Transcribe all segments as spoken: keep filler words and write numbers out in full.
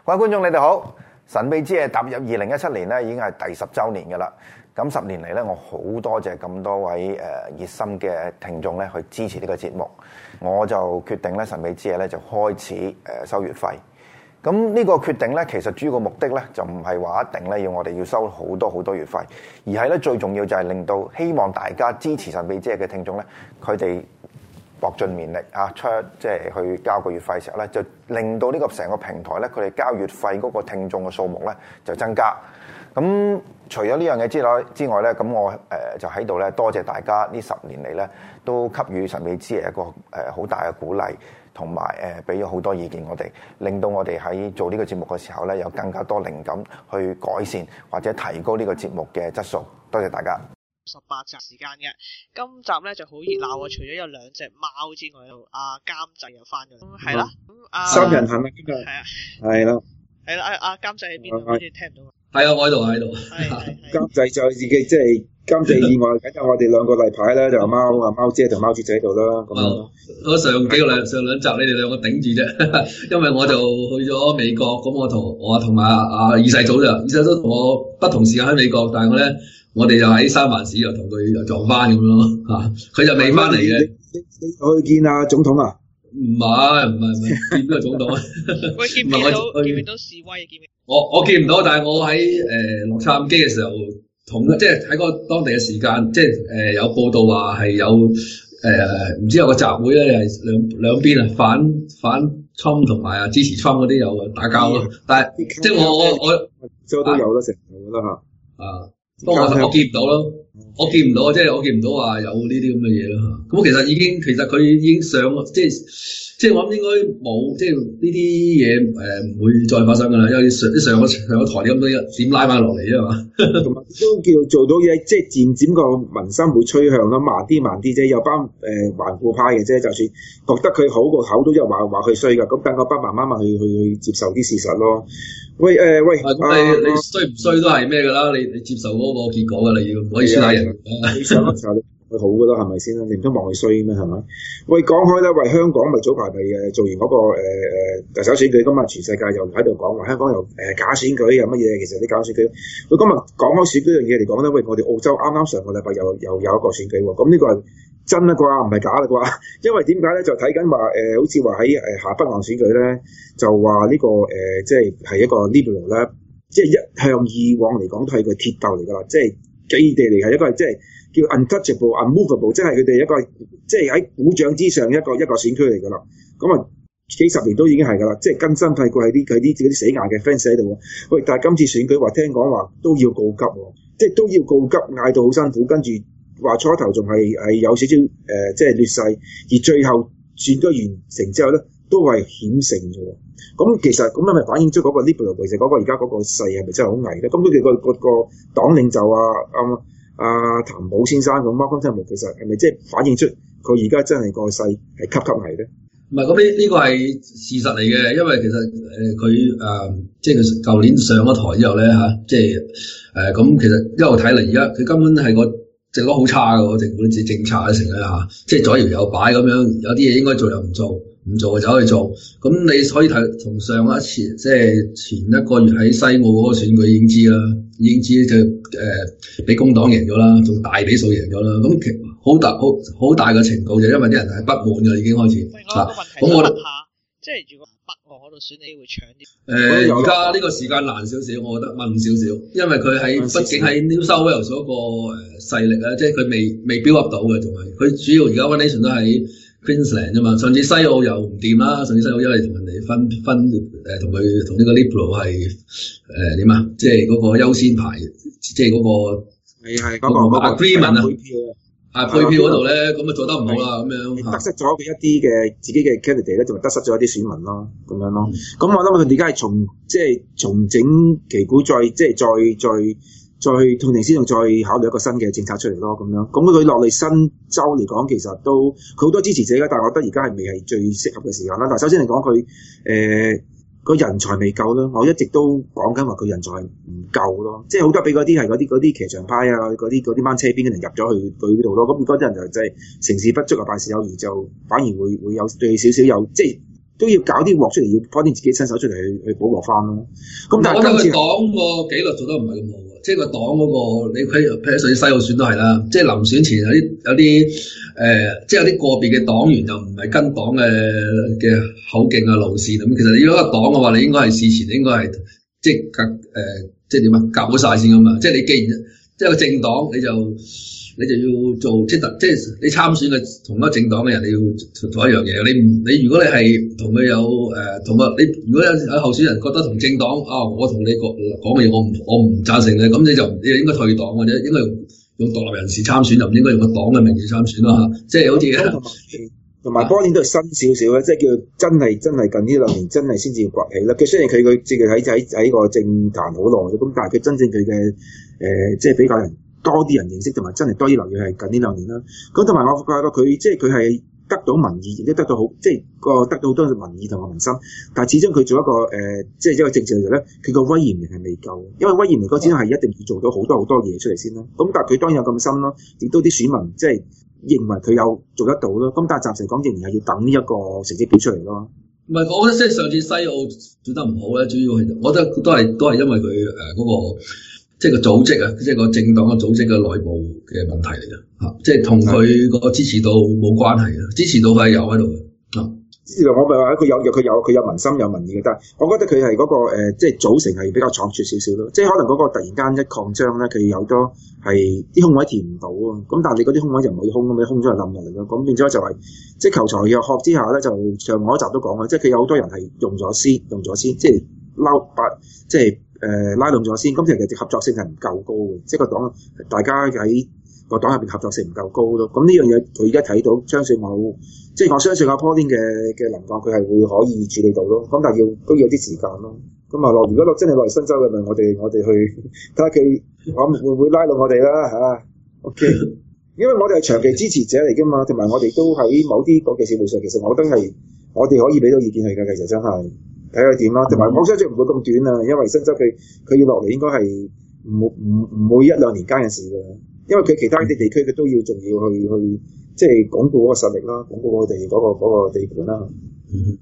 各位觀眾，你哋好！神秘之夜踏入二零一七年咧，已經係第十週年嘅啦。咁十年嚟咧，我好多謝咁多位誒熱心嘅聽眾咧去支持呢個節目，我就決定咧神秘之夜咧就開始誒收月費。咁呢個決定咧，其實主要個目的咧就唔係話一定咧要我哋要收好多好多月費，而係咧最重要就係令到希望大家支持神秘之夜嘅聽眾咧，佢哋搏盡綿力啊，出即係去交個月費嘅時候咧，就令到呢個成個平台咧，佢哋交月費嗰個聽眾嘅數目咧就增加。咁除咗呢樣嘢之外之外咧，咁我誒、呃、就喺度咧多謝大家呢十年嚟咧都給予神秘之夜一個誒好、呃、大嘅鼓勵，同埋誒俾咗好多意見我哋，令到我哋喺做呢個節目嘅時候咧有更加多靈感去改善或者提高呢個節目嘅質素。多謝大家。 十八集時間嘅，今集咧就好熱鬧啊！除咗有兩隻貓之外，阿監製又翻咗，係啦，咁阿三人行啊，今日係啊，係啦， 係啦，阿阿監製喺邊度？好似聽唔到。 係啊，我喺度，喺度。 監製就自己即係監製以外，緊有我哋兩個例牌咧，就貓啊貓姐同貓豬仔喺度啦。咁樣， 我上幾個兩上兩集你哋兩個頂住啫，因為我就去咗美國，咁我同我同埋阿二世祖就二世祖同我不同時間喺美國，但係我咧。我哋就喺三藩市又同佢又撞翻咁咯嚇，佢就未翻嚟嘅。 你你去見阿總統啊？ 唔係唔係唔係見邊個總統啊？ 喂，見唔見到見唔見到示威？見唔見？ 我我見唔到，但係我喺誒洛杉磯嘅時候，同即係喺嗰個當地嘅時間，即係誒、呃、有報道話係有誒唔、呃、知有個集會咧，係兩兩邊啊反反 Trump 同埋啊支持 Trump 嗰啲有打交咯。但係即係我我我周都有啦，成日啦嚇啊。不過我我見唔到咯，我見唔到，即係我見唔到話有呢啲咁嘅嘢咯嚇。咁其實已經，其實佢已經上，即係即係我諗應該冇，即係呢啲嘢誒唔會再發生㗎啦。因為上上個上個台啲咁多點拉翻落嚟啊嘛。 同埋都叫做到嘢，即係漸漸個民心會趨向啦，慢啲慢啲啫。有班誒頑固派嘅啫，就算覺得佢好個口都一話話佢衰㗎，咁等個班慢慢慢去去去接受啲事實咯。喂誒、呃、喂， 啊、你你衰唔衰都係咩㗎啦？你你接受嗰個結果㗎啦，要唔可以輸打人。 你上嗰時候你佢好㗎啦，係咪先啦？你唔通望佢衰咩？係咪？喂，講開咧，喂，香港咪早排咪誒做完嗰、那個誒誒、呃、特首選舉㗎嘛？全世界又喺度講話香港又誒、呃、假選舉有乜嘢？其實啲假選舉，喂，今日講開選舉樣嘢嚟講咧，喂，我哋澳洲啱啱上個禮拜又又有一個選舉喎，咁呢個係真啦啩，唔係假啦啩？因為點解咧？就睇緊話誒，好似話喺誒下北岸選舉咧，就話呢、這個誒、呃，即係係一個 Liberal 咧，即係一向以往嚟講都係個鐵鬥嚟㗎啦，即係基地嚟係一個即係叫 untouchable、unmovable， 即係佢哋一個即係喺鼓掌之上一個一個選區嚟㗎啦。咁啊幾十年都已經係㗎啦，即係根深蒂固係啲佢啲嗰啲死硬嘅 fans 喺度。喂，但係今次選舉話聽講話都要告急喎，即係都要告急，嗌到好辛苦，跟住。話初頭仲係係有少少誒、呃，即係劣勢，而最後選舉完成之後咧，都係險勝咗。咁其實咁係咪反映出嗰個 Liberal 其實嗰個而家嗰個勢係咪真係好危咧？咁佢哋個個個黨領袖啊，阿阿譚寶先生咁 Malcolm Turnbull 其實係咪即係反映出佢而家真係個勢係級級危咧？ 唔係，咁呢呢個係事實嚟嘅，因為其實誒佢誒即係佢舊年上咗台之後咧嚇、啊，即係誒咁其實一路睇嚟，而家佢根本係個。政府好差㗎喎，政府啲政策咧成日嚇，即係左搖右擺咁樣，有啲嘢應該做又唔做，唔做就走去做。咁你可以睇從上一次，即係前一個月喺西澳嗰個選舉已經知啦，已經知就誒俾工黨贏咗啦，仲大比數贏咗啦。咁其好大好好大嘅程度就因為啲人係不滿㗎，已經開始。 嗱，咁我問下，即係如果北岸嗰度選你會搶啲？ 誒而家呢個時間難少少，我覺得問少少，因為佢喺畢竟喺 New South Wales 嗰個誒勢力咧，即係佢未未 build up 到嘅，仲係佢主要而家 One Nation 都喺 Queensland 啫嘛。上次西澳又唔掂啦，上次西澳因為同人哋分分誒同佢同呢個 Liberal 係誒點啊，即係嗰個優先排，即係嗰個係係嗰個 agreement 啊。啊，配票嗰度咧，咁啊做得唔好啦，咁樣得失咗佢一啲嘅自己嘅 candidate 咧，就得失咗一啲選民咯，咁樣咯。咁、嗯、我諗佢哋而家係重即係重整旗鼓，再即係再再再痛定思痛，再考慮一個新嘅政策出嚟咯，咁樣。咁佢落嚟新州嚟講，其實都佢好多支持者㗎，但係我覺得而家係未係最適合嘅時間啦。但係首先嚟講，佢誒。呃個人才未夠咯，我一直都講緊話佢人才唔夠咯，即係好多俾嗰啲係嗰啲嗰啲騎牆派啊，嗰啲嗰啲掹車邊嘅人入咗去佢嗰度咯，咁嗰啲人就即係成事不足啊，敗事有餘，就反而會會有對少少有即係都要搞啲鑊出嚟，要幫啲自己伸手出嚟去去補鑊翻咯。咁但係我覺得今次佢黨個紀律做得唔係咁好啊，即係個黨嗰個你譬如譬如上次西澳選都係啦，即係臨選前有啲有啲誒、呃，即係有啲個別嘅黨員就唔係跟黨嘅嘅口徑啊路線咁。其實你如果個黨嘅話，你應該係事前應該係即係夾誒，即係點啊夾好晒先㗎嘛。即係你既然即係個政黨，你就你就要做即係即係你參選嘅同一個政黨嘅人，你要做一樣嘢。你唔你如果你係同佢有誒同個你如果有有候選人覺得同政黨啊，我同你講講嘅嘢我唔我唔贊成嘅，咁你就你就應該退黨或者應該用用獨立人士參選，就唔應該用個黨嘅名義參選啦嚇。即係好似同埋波年都係新少少咧，即係叫真係真係近呢兩年真係先至崛起啦。佢雖然佢佢自己喺喺喺個政壇好耐，咁但係佢真正佢嘅誒即係比較人。多啲人認識同埋真係多啲留意係近呢兩年啦。咁同埋我覺得佢即係佢係得到民意，亦都得到好即係個得到好多民意同埋民心。但係始終佢做一個誒、呃、即係一個政治人咧，佢個威嚴力係未夠。因為威嚴力嗰陣係一定要做到好多好多嘢出嚟先啦。咁但係佢當然有咁深咯，亦都啲選民即係認為佢有做得到咯。咁但係暫時講仍然係要等呢一個成績表出嚟咯。 唔係，我覺得即係上次西澳做得唔好咧，主要係我覺得都係都係因為佢誒嗰個。即係個組織啊，即係個政黨嘅組織嘅內部嘅問題嚟嘅嚇，即係同佢個支持度冇關係嘅，支持度係有喺度嘅嚇。 支持度我咪話佢有，佢有佢有民心有民意嘅，但係我覺得佢係嗰個、呃、即係組成係比較倉促少少咯。即係可能嗰個突然間一擴張咧，佢有多係啲空位填唔到啊。咁但係你嗰啲空位就唔可以空咁，你空咗就冧落嚟咯。咁變咗就係、是、即係求財若渴之下咧，就上我一集都講啦，即係佢有好多人係用咗先，用咗先，即係撈白，即係。誒、呃、拉攏咗先，咁其實合作性係唔夠高嘅，即係個黨大家喺個黨入邊合作性唔夠高咯。咁呢樣嘢佢而家睇到，相信我，即係我相信阿 Pauline 嘅嘅能幹，佢係會可以處理到咯。咁但係要都要有啲時間咯。咁啊落，如果落真係落嚟新州嘅，咪我哋我哋去睇下佢，我會唔會拉攏我哋啦嚇 ？OK，因為我哋係長期支持者嚟㗎嘛，同埋我哋都喺某啲國際事務上，其實我都係我哋可以俾到意見佢㗎，其實真係。睇下點咯，同埋我相信唔會咁短啊，因為新州佢佢要落嚟應該係唔唔唔會一兩年間嘅事㗎，因為佢其他啲地區佢都要仲要去去即係鞏固嗰個實力啦，鞏固我哋嗰個嗰個地盤啦。 嗯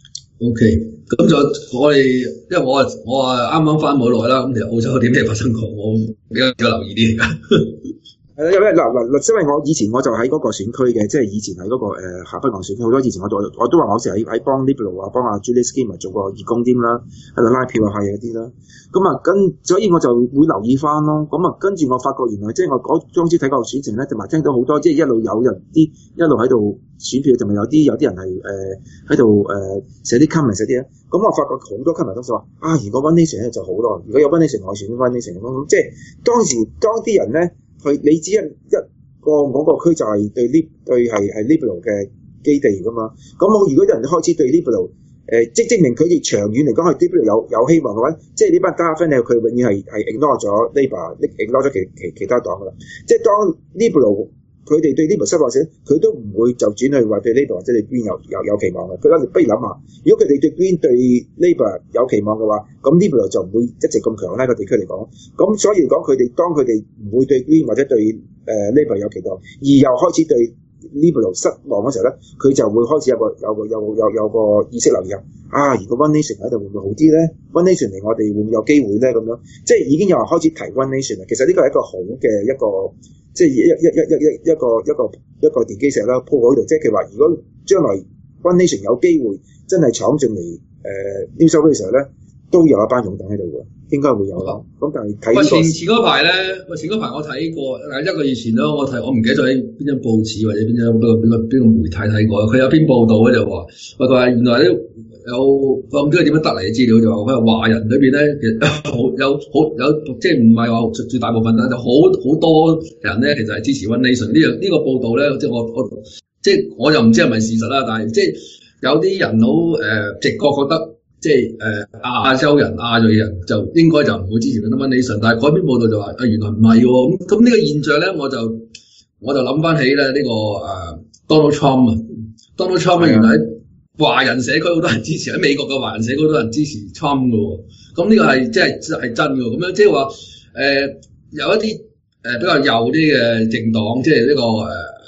O K， 咁就我哋因為我啊我啊啱啱翻冇耐啦，咁其實澳洲有啲咩發生過，我比較比較留意啲。 係啦，因為嗱嗱，因為我以前我就喺嗰個選區嘅，即係以前喺嗰、那個誒、呃、下北岸選區好多。以前我做我都話我成日喺喺幫 Liberal 啊，幫阿 Julie Skinner 做過義工添啦，喺度拉票啊，係嗰啲啦。咁啊，跟所以我就會留意翻咯。咁啊，跟住我發覺原來即係我嗰當時睇個選情咧，同埋聽到好多即係一路有人啲一路喺度選票，同埋有啲有啲人係誒喺度誒寫啲 comment 寫啲咧。咁我發覺好多 comment 都話啊，如果 One Nation 咧就好咯，如果有 One Nation 我選 One Nation 咁，即係當時當啲人咧。佢你知一一個嗰個區就係對 Lib 對係係 Liberal 嘅基地㗎嘛，咁我如果啲人開始對 Liberal 誒、呃，即係證明佢哋長遠嚟講係 Liberal 有有希望嘅話，即係呢班加分咧，佢永遠係係 ignore 咗 Labor，ignore 咗其其其他黨㗎啦。即係當 Liberal 佢哋對 Liberal 失望時，佢都唔會就轉去話對 Labor 或者對 Green 有有有期望嘅。佢諗住不如諗下，如果佢哋對 Green 對 Labor 有期望嘅話，咁 Liberal 就唔會一直咁強啦。個地區嚟講，咁所以講佢哋當佢哋唔會對 Green 或者對誒、呃、Labor 有期望，而又開始對 Liberal 失望嗰時候咧，佢就會開始有個有個有有有個意識留意啊！如果 One Nation 喺度會唔會好啲咧 ？One Nation 嚟我哋會唔會有機會咧？咁樣即係已經有人開始提 One Nation 啦。其實呢個係一個好嘅一個。即係一一一一一一個一個一個地基石啦，鋪喺度。即係佢話，如果將來 One Nation 有機會真係闖進嚟誒 New South Wales 嘅時候咧，都有一班擁躉喺度嘅，應該會有啦。咁、嗯、但係睇呢個前前嗰排咧，喂前嗰排我睇過誒一個月前咯，我睇我唔記得咗喺邊張報紙或者邊張邊個邊個邊個媒體睇過，佢有篇報道咧就話，喂佢話原來咧有我唔知佢點樣得嚟嘅資料，就話佢話華人裏邊咧其實好有好有即係唔係話絕大部分啦，就好好多人咧其實係支持 One Nation 呢樣呢個報道咧，即係我我即係我又唔知係咪事實啦，但係即係有啲人好誒、呃、直覺覺得。即係誒、呃、亞洲人、亞裔人就應該就唔會支持 One Nation，但係嗰篇報道就話啊原來唔係喎，咁咁呢個現象咧，我就我就諗翻起咧呢、這個誒、呃、Donald Trump 啊，Donald Trump 原來喺華人社區好多人支持，喺美國嘅華人社區好多人支持 Trump 嘅喎，咁呢個係即係係真嘅喎，咁樣即係話誒有一啲誒、呃、比較右啲嘅政黨，即係呢、這個誒。呃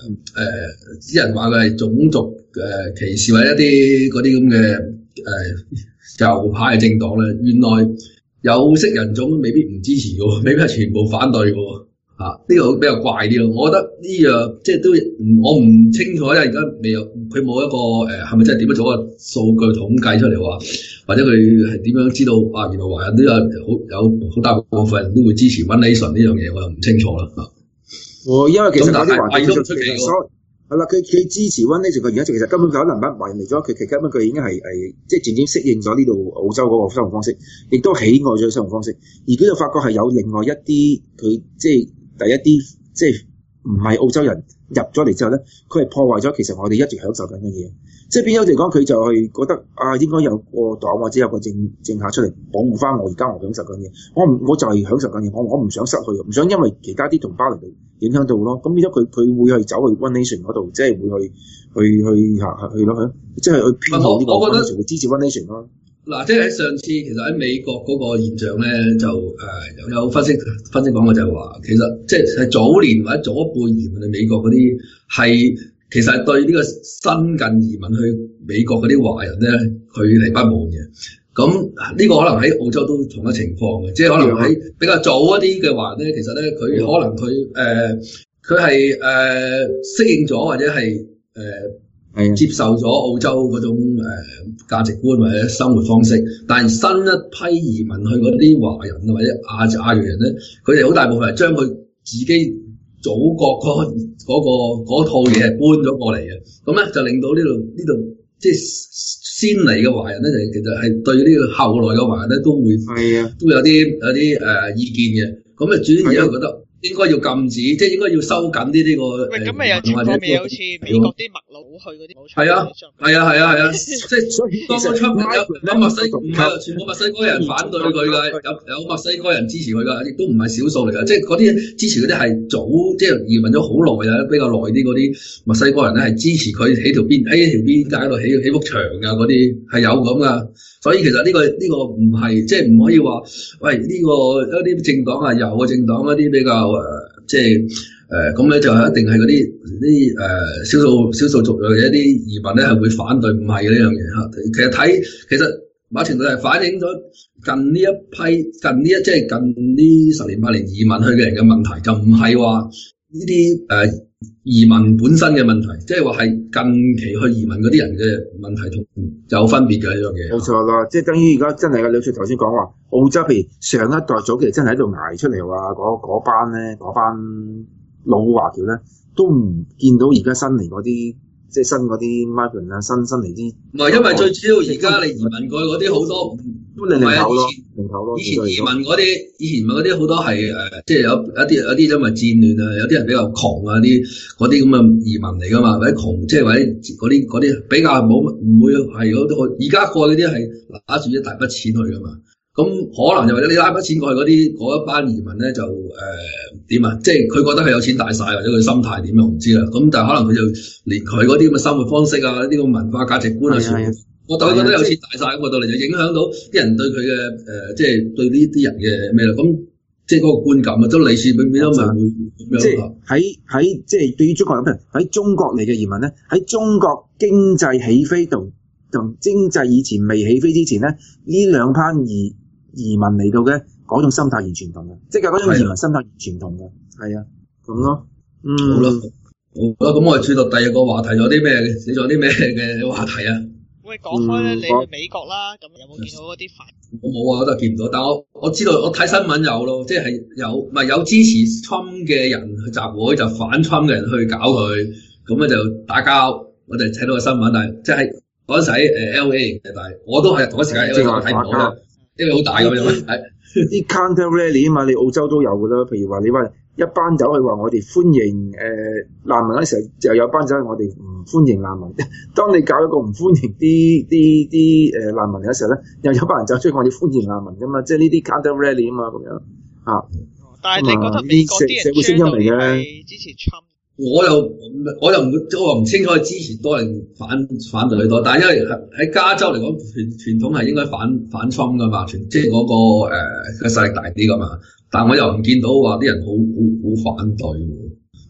啲人話佢係種族誒、呃、歧視或者一啲嗰啲咁嘅誒右派嘅政黨咧，原來有色人種未必唔支持嘅，未必係全部反對嘅。啊！呢、這個比較怪啲咯，我覺得呢樣即係都我唔清楚，因為而家未有佢冇一個誒係咪真係點樣做一個數據統計出嚟話，或者佢係點樣知道啊？原來華人都有好有好大部分人都會支持 One Nation 呢樣嘢，我又唔清楚啦。 哦，因為其實有啲華人都唔出奇嘅， 係啦，佢佢支持 One Nation，佢而家其實根本可能不華人嚟咗，佢其實根本佢已經係係即係漸漸適應咗呢度澳洲嗰個生活方式，亦都喜愛咗生活方式，而佢就發覺係有另外一啲佢即係。第一啲即係唔係澳洲人入咗嚟之後咧，佢係破壞咗其實我哋一直享受緊嘅嘢，即係變咗嚟講，佢就係覺得啊應該有個黨或者有個政政客出嚟保護翻我而家我享受緊嘅嘢，我唔我就係享受緊嘢，我我唔想失去，唔想因為其他啲同胞嚟到影響到咯，咁變咗佢佢會去走去 One Nation 嗰度，即係會去去去下去咯，即係去偏好呢個 One Nation，會支持 One Nation 咯。 嗱，即係喺上次，其實喺美國嗰個現象咧，就誒、呃、有分析分析講過就係話，其實即係係早年或者早一輩移民去美國嗰啲，係其實係對呢個新近移民去美國嗰啲華人咧，佢係不滿嘅。咁呢個可能喺澳洲都同一情況嘅，即係可能喺比較早一啲嘅華人咧，其實咧佢可能佢誒佢係誒適應咗或者係誒。呃接受咗澳洲嗰種誒、呃、價值觀或者生活方式，但係新一批移民去嗰啲華人或者亞亞裔人咧，佢哋好大部分係將佢自己祖國嗰、嗰個嗰套嘢係搬咗過嚟嘅，咁咧就令到呢度呢度即係先嚟嘅華人咧，就其實係對呢個後來嘅華人咧都會係啊，都有啲有啲誒、呃、意見嘅，咁啊主要而家覺得。應該要禁止，即係應該要收緊啲呢個。喂，咁咪有情況咪好似美國啲麥佬去嗰啲冇錯。係啊，係啊，係啊，係啊，即係當初出有有墨西唔係全部墨西哥人反對佢㗎，有有墨西哥人支持佢㗎，亦都唔係少數嚟㗎。即係嗰啲支持嗰啲係早即係移民咗好耐啊，比較耐啲嗰啲墨西哥人咧係支持佢喺條邊喺條邊界度起起幅牆㗎，嗰啲係有咁㗎。所以其實呢、呢個呢、呢個唔係即係唔可以話，喂呢、呢個一啲政黨係右嘅政黨一啲比較誒、呃，即係誒咁咧就係一定係嗰啲啲誒少數少數族裔嘅一啲移民咧係會反對，唔係呢樣嘢嚇。其實睇其實某程度係反映咗近呢一批近呢一即係近呢十年八年移民去嘅人嘅問題，就唔係話呢啲誒移民本身嘅問題，即係話係近期去移民嗰啲人嘅問題同有分別嘅呢樣嘢。冇錯啦，即係等於而家真係嘅，你好似頭先講話澳洲，譬如上一代早期真係喺度捱出嚟話，嗰班咧嗰班老華僑咧都唔見到而家新嚟嗰啲。即係新嗰啲 migrant 啊，新新嚟啲，唔係因為最主要而家你移民過去嗰啲好多都零頭咯，零頭咯。以前移民嗰啲，以前移民嗰啲好多係誒，即係有一啲有啲因為戰亂啊，有啲人比較窮啊，啲嗰啲咁嘅移民嚟噶嘛，或者窮即係或者嗰啲嗰啲比較冇唔會係嗰啲，而家過去嗰啲係拿住一大筆錢去噶嘛。咁可能就或者你拉筆錢過去嗰啲嗰一班移民咧就誒點啊？即係佢覺得佢有錢大晒，或者佢心態點又唔知啦。咁但係可能佢就連佢嗰啲咁嘅生活方式啊、呢啲咁文化價值觀啊，全部我對佢覺得有錢大晒，咁到嚟就影響到啲人對佢嘅誒，即係對呢啲人嘅咩啦？咁即係嗰個觀感啊，都類似變變咗咪會咁樣。即係喺喺即係對於中國人，喺中國嚟嘅移民咧，喺中國經濟起飛同同經濟以前未起飛之前咧，呢兩班移移民嚟到嘅嗰種心態完全唔同嘅，即係嗰種移民心態完全唔同嘅，係啊，咁咯，嗯，好啦，好啦，咁我哋轉到第二個話題，仲有啲咩嘅？你仲有啲咩嘅話題啊？喂，講開咧，你去美國啦，咁有冇見到嗰啲反？我冇啊，我都見唔到，但我我知道，我睇新聞有咯，即係有咪有支持 Trump 嘅人去集會，就反 Trump 嘅人去搞佢，咁咧就打交，我哋睇到個新聞，但係即係嗰陣時喺誒 L A 嘅，但係我都係同一時間 L A 我睇唔到啦。因為好大咁樣，係啲 counter rally 啊嘛，你澳洲都有噶啦。譬如話你話一班走去話我哋歡迎誒、呃、難民嗰時候，就有班走去我哋唔歡迎難民。當你搞一個唔歡迎啲啲啲誒難民嘅時候咧，又有班人走出去我哋歡迎難民噶嘛，即係呢啲 counter rally 啊嘛咁樣啊。但係你覺得美國啲人社會聲音嚟嘅支持 Trump？我又我又唔我又唔清楚係支持多定反反對多，但係因為喺加州嚟講，傳傳統係應該反反 Trump 噶嘛，傳即係嗰個誒嘅勢力大啲噶嘛。但係我又唔見到話啲人好好好反對喎。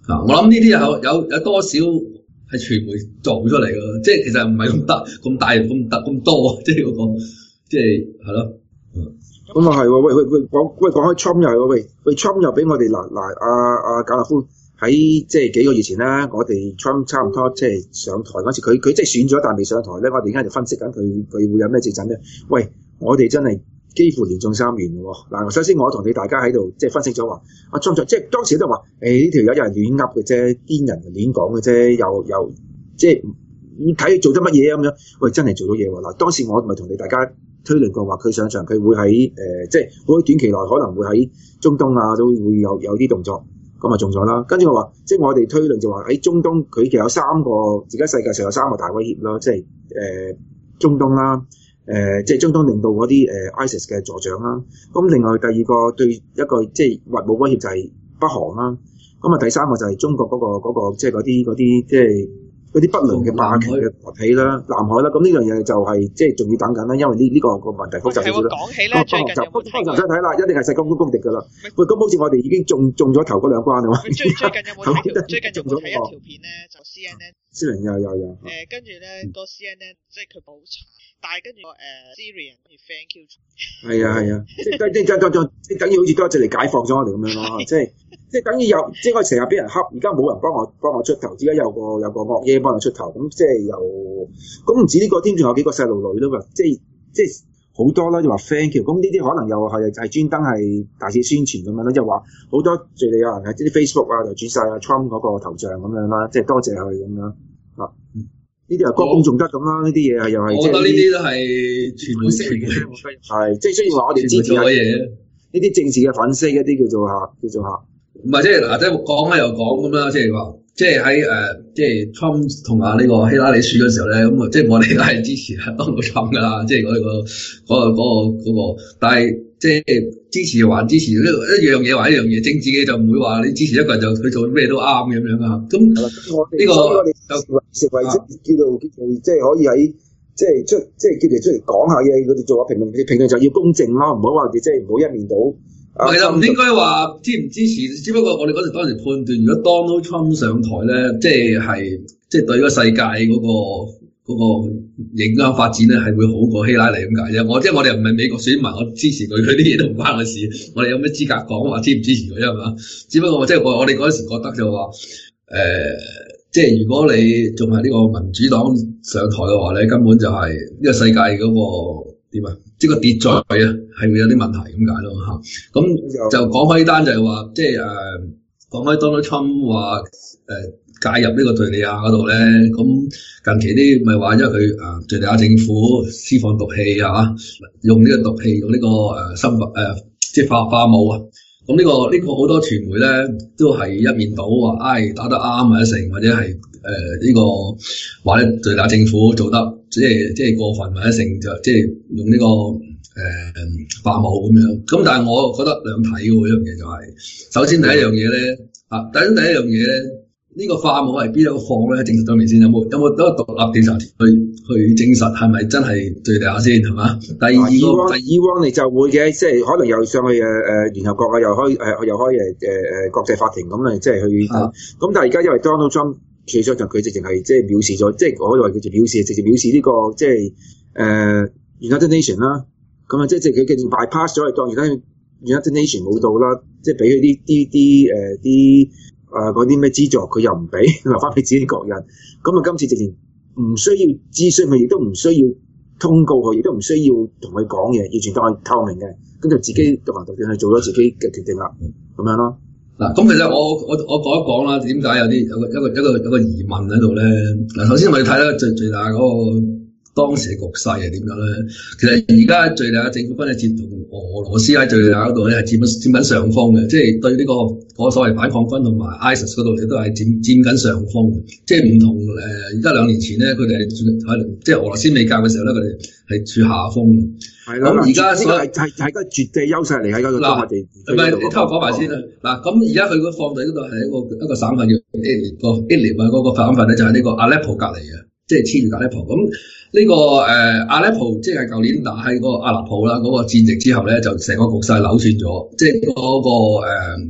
啊，我諗呢啲有有有多少係傳媒做出嚟嘅，即係其實唔係咁得咁大咁得咁多，即係嗰個即係係咯。 咁啊係喎，喂喂喂講喂講開 Trump 又係喎，喂喂 Trump 又俾我哋嗱嗱阿阿簡立夫喺即係幾個月前啦，我哋 Trump 差唔多即係上台嗰時，佢佢即係選咗但係未上台咧，我哋而家就分析緊佢佢會有咩政策咧。喂，我哋真係幾乎連中三元嘅喎。嗱，首先我同你大家喺度即係分析咗話，阿 Trump 即係當時都話，誒呢條友有人亂噏嘅啫，癲人亂講嘅啫，又又即係睇佢做得乜嘢咁樣。喂，真係做咗嘢喎。嗱，當時我咪同你大家推論過話，佢上場佢會喺誒、呃，即係會喺短期內可能會喺中東啊，都會有有啲動作，咁啊中咗啦。跟住我話，即係我哋推論就話喺中東，佢其實有三個，而家世界上有三個大威脅咯，即係誒、呃、中東啦，誒、呃、即係中東領導嗰啲誒 ISIS 嘅助長啦。咁另外第二個對一個即係核武威脅就係北韓啦。咁啊第三個就係中國嗰、嗰個嗰個即係嗰啲嗰啲即係。嗰啲不良嘅霸權嘅崛起啦，南海啦，咁呢樣嘢就係即係仲要等緊啦，因為呢呢個個問題複雜少少啦。 講起咧，最近有冇睇？ 就唔使睇啦，一定係勢均力敵㗎啦。喂，咁好似我哋已經中中咗頭嗰兩關啦嘛。 最最近有冇睇條？最近有冇睇一條片咧？就 C N N。C N N 有有有。 誒，跟住咧個 C N N 即係佢冇查，但係跟住個誒 Syrian 跟住 thank you。 係啊係啊，即係即係即係即係等於好似多謝嚟解放咗我哋咁樣咯，即係。即係等於有，即係我成日俾人恰，而家冇人幫我幫我出頭，而家有個有個惡嘢幫我出頭，咁即係又咁唔止呢個添，仲有幾個細路女咯，即係即係好多啦，就話 thank you，咁呢啲可能又係係專登係大肆宣傳咁樣啦，即係話好多敘利亞人喺啲 Facebook 啊就轉晒阿 Trump 嗰個頭像咁樣啦，即係多謝佢咁樣啊，呢啲係歌功頌德咁啦，呢啲嘢係又係。我覺得呢啲都係傳媒式嘅，係即係雖然話我哋支持嘅嘢，呢啲政治嘅粉絲一啲叫做嚇叫做嚇。 唔係即係嗱，即係講開又講咁啦，即係話，即係喺誒，即係 Trump 同啊呢個希拉里選嘅時候咧，咁啊，即係我哋都係支持啊 Donald Trump 噶啦，即係嗰個嗰個嗰個嗰個，但係即係支持還支持，一一樣嘢還一樣嘢，政治嘅就唔會話你支持一個人就佢做咩都啱咁樣啊。咁呢個我哋就食為即叫做叫做即係可以喺即係出即係叫做出嚟講下嘢，佢哋做下評論，評論就要公正咯，唔好話即係唔好一面倒。 其實唔應該話支唔支持，只不過我哋嗰時當時判斷，如果 Donald Trump 上台咧，即係係即係對嗰個世界嗰個嗰個影響發展咧，係會好過希拉里咁解啫。我即係我哋唔係美國選民，我支持佢，佢啲嘢都唔關我事。我哋有咩資格講話支唔支持佢啊嘛？只不過即係我我哋嗰時覺得就話誒、呃，即係如果你仲係呢個民主黨上台嘅話咧，根本就係呢個世界嗰個點啊？即係個秩序啊，係會有啲問題咁解咯嚇。咁就講開呢單就係話，即係誒講開 Donald Trump 話誒、呃、介入呢個敍利亞嗰度咧。咁近期啲咪話因為佢誒敍利亞政府施放毒氣啊，用呢個毒氣用呢、這個誒生物誒即係化化武啊。咁呢、這個呢、這個好多傳媒咧都係一面倒話，唉、哎、打得啱或者成，或者係誒呢個話咧敍利亞政府做得即係即係過分或者成，就即係用呢、這個誒、呃、化武咁樣。咁但係我覺得兩睇嘅喎，一樣嘢就係、是、首先第一樣嘢咧啊，第一第一樣嘢咧。呢個化武係邊度放咧？證實咗未先？有冇有冇一個獨立調查去去證實係咪真係敍利亞先係嘛？第二個，以往以往你就會嘅，即係可能又上去誒誒聯合國啊，又開誒、呃、又開誒誒誒國際法庭咁啊，即係去咁。但係而家因為 Donald Trump 處咗就佢直情係即係藐視咗，即係我以為佢就藐視，直情藐視呢、這個即係誒 United Nation 啦。咁啊，即係即係佢直情 bypass 咗，當然啦 United Nation 冇到啦，即係俾佢啲啲啲誒啲。誒嗰啲咩資助佢又唔俾，留翻俾自己國人。咁啊，今次直情唔需要諮詢佢，亦都唔需要通告佢，亦都唔需要同佢講嘢，完全當係透明嘅。跟住自己獨行獨斷去做咗自己嘅決定啦，咁樣咯。 嗱，咁其實我我我講一講啦，點解有啲有個一個一個有個疑問喺度咧？嗱，首先我哋睇咧最最大嗰個當時嘅局勢係點樣咧？其實而家敍利亞政府軍係佔同俄羅斯喺敍利亞嗰度咧係佔緊佔緊上風嘅，即係對呢、這個嗰、這個、所謂反抗軍同埋 ISIS 嗰度亦都係佔佔緊上風嘅，即係唔同誒而家兩年前咧，佢哋係即係俄羅斯未革嘅時候咧，佢哋係處下風嘅。係啦，咁而家呢個係係係個絕對優勢嚟喺嗰個當地。嗱，唔係你聽我講埋先啦。嗱，咁而家佢個放地嗰度係一個一個省份叫伊列個伊列啊，嗰個省份咧就係呢個阿勒頗隔離嘅，即係黐住阿勒頗咁。呢、這個誒、呃、阿勒頗即係舊年打喺嗰個阿勒頗啦，嗰個戰役之後咧，就成個局勢扭轉咗，即係嗰、那個誒誒、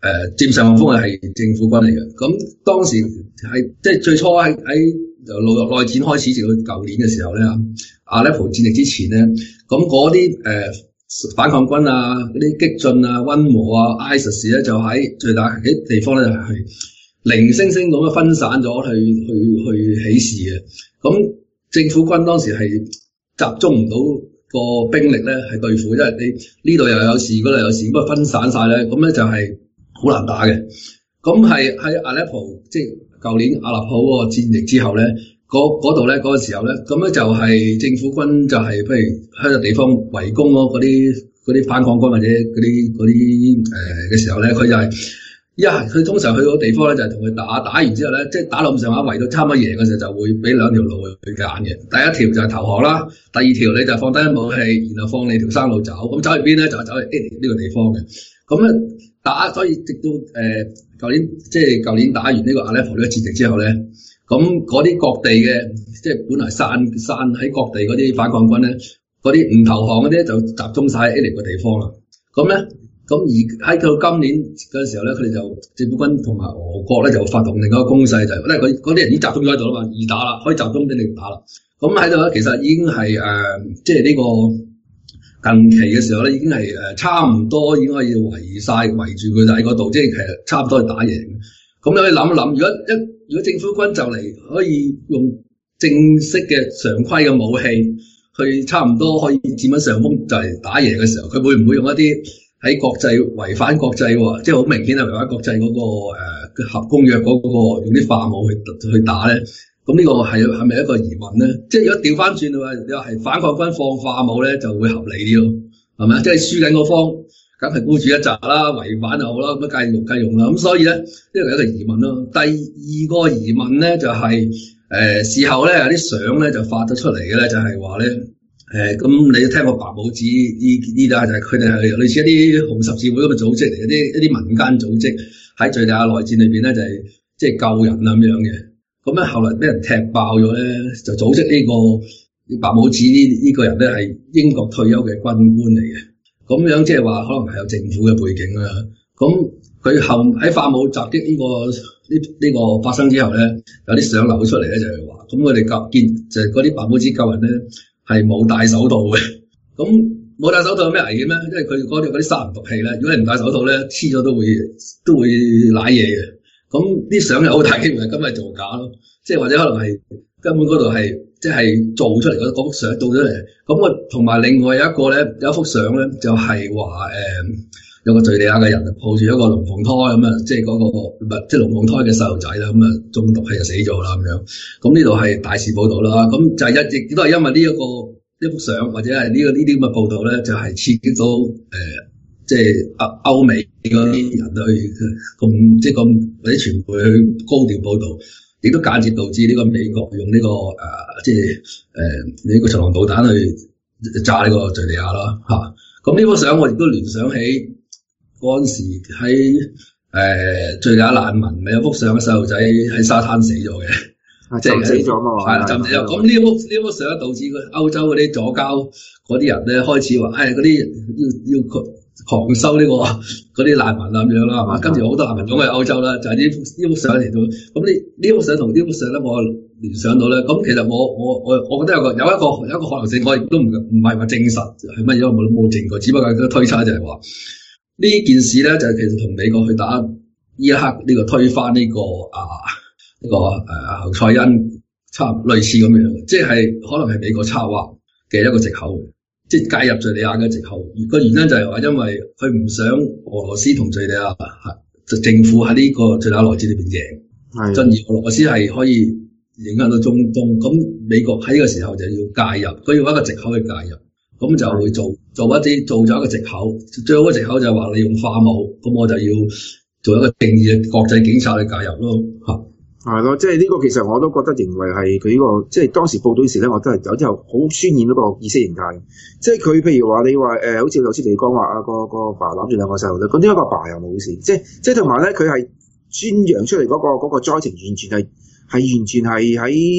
誒佔上風嘅係政府軍嚟嘅。咁當時係即係最初喺喺由內內戰開始，直到舊年嘅時候咧，阿勒頗戰役之前咧，咁嗰啲誒反抗軍啊、嗰啲激進啊、溫和啊、ISIS 咧，就喺最大嘅地方咧就係零星星咁樣分散咗去去去起事嘅。咁政府軍當時係集中唔到個兵力咧，係對付，因為你呢度又有事，嗰度有事，咁啊分散晒咧，咁咧就係好難打嘅。咁係喺阿勒頗，即係舊年阿勒頗嗰個戰役之後咧，嗰度咧嗰個時候咧，咁咧就係政府軍就係、是、譬如喺個地方圍攻嗰啲嗰啲反抗軍或者嗰啲嗰啲誒嘅時候咧，佢就係、是。一係佢通常去到地方咧，就係同佢打，打完之後咧，即係打到咁上下圍到差唔多贏嘅時候，就會俾兩條路去揀嘅。第一條就係投降啦，第二條你就放低武器，然後放你條生路走。咁走去邊咧？就係走去呢個地方嘅。咁咧打，所以直到誒舊、呃、年即係舊年打完呢個阿勒頗呢個戰役之後咧，咁嗰啲各地嘅即係本來散散喺各地嗰啲反抗軍咧，嗰啲唔投降嗰啲就集中晒喺呢個地方啦。咁咧。咁而喺到今年嗰陣時候咧，佢哋就政府軍同埋俄國咧就發動另一個攻勢，就係因為佢嗰啲人已經集中咗喺度啦嘛，易打啦，可以集中俾你打啦。咁喺度咧，其實已經係誒、呃，即係呢個近期嘅時候咧，已經係誒差唔多已經可以圍晒圍住佢哋喺嗰度，即係其實差唔多係打贏。咁你可以諗一諗，如果一如果政府軍就嚟可以用正式嘅常規嘅武器去差唔多可以佔緊上風就嚟打贏嘅時候，佢會唔會用一啲喺國際違反國際喎，即係好明顯係違反國際嗰、那個誒、呃、合公約嗰、那個用啲化武去去打咧？咁呢個係係咪一個疑問咧？即係如果調翻轉嘅話，你話係反抗軍放化武咧，就會合理啲咯，係咪啊？即係輸緊嗰方，梗係孤注一擲啦，違反就好啦，咁樣繼用繼用啦。咁所以咧，呢個係一個疑問咯。第二個疑問咧就係、是、誒、呃、事後咧有啲相咧就發咗出嚟嘅咧，就係話咧。誒咁、呃、你都聽過白帽子呢呢單就係佢哋係類似一啲紅十字會咁嘅組織嚟嘅，啲一啲民間組織喺敍利亞內戰裏邊咧就係即係救人啊咁樣嘅。咁咧後來俾人踢爆咗咧，就組織呢、這個白帽子呢呢個人咧係英國退休嘅軍官嚟嘅。咁樣即係話可能係有政府嘅背景啦。咁佢後喺化武襲擊呢、這個呢呢、這個發生之後咧，有啲相流出嚟咧就係話，咁佢哋救見就係嗰啲白帽子救人咧。係冇戴手套嘅，咁冇戴手套有咩危險咧？因為佢嗰啲嗰啲殺人毒氣咧，如果你唔戴手套咧，黐咗都會都會舐嘢嘅。咁啲相有好大機會係今日造假咯，即係或者可能係根本嗰度係即係做出嚟嗰嗰幅相做出嚟。咁啊，同埋另外有一個咧，有一幅相咧，就係話誒有個敍利亞嘅人抱住一個龍鳳胎咁啊，即係嗰、嗰個唔係即係龍鳳胎嘅細路仔啦，咁啊中毒氣就死咗啦咁樣。咁呢度係大肆報導啦，咁就係一亦都係因為呢、這、一個一幅相或者係呢、這個呢啲咁嘅報導咧，就係、是、刺激到誒、呃、即係歐歐美嗰啲人去咁即係咁或者傳媒去高調報導，亦都間接導致呢個美國用呢、這個誒、呃、即係誒呢個巡航導彈去炸呢個敍利亞啦嚇。咁、啊、呢幅相我亦都聯想起嗰陣時喺誒敍利亞難民咪有幅相嘅細路仔喺沙灘死咗嘅。即係死咗嘛，係浸死咗。咁呢幅呢幅相導致佢歐洲嗰啲左膠嗰啲人咧開始話，誒嗰啲要要狂收呢、這個嗰啲難民啊咁樣啦，係嘛？跟住好多難民湧去歐洲啦，就係呢幅呢幅相嚟到。咁呢呢幅相同呢幅相咧，我聯想到咧。咁其實我我我我覺得有個有一個有一個可能性，我亦都唔唔係話證實係乜嘢，因為冇冇證據，只不過係個推測就係話呢件事咧就係、是、其實同美國去打伊拉克呢個推翻呢、這個啊。呢、這個誒侯賽因差類似咁樣，即係可能係美國策劃嘅一個藉口，即係介入敍利亞嘅藉口。個原因就係話，因為佢唔想俄羅斯同敍利亞係政府喺呢個敍利亞內戰裏邊贏，進而俄羅斯係可以影響到中東。咁美國喺呢個時候就要介入，佢要一個藉口去介入，咁就會做做一啲做咗一個藉口。最好嘅藉口就係話你用化武，咁我就要做一個正義嘅國際警察去介入咯嚇。 係咯，即係呢個其實我都覺得認為係佢呢個，即係當時報道時咧，我都係有啲好渲染嗰個意識形態。即係佢譬如話你話誒、呃，好似老師你講話啊，個個爸攬住兩個細路咧，咁點解個爸又冇事？即係即係同埋咧，佢係宣揚出嚟嗰、嗰個嗰、嗰個災情完全係係完全係喺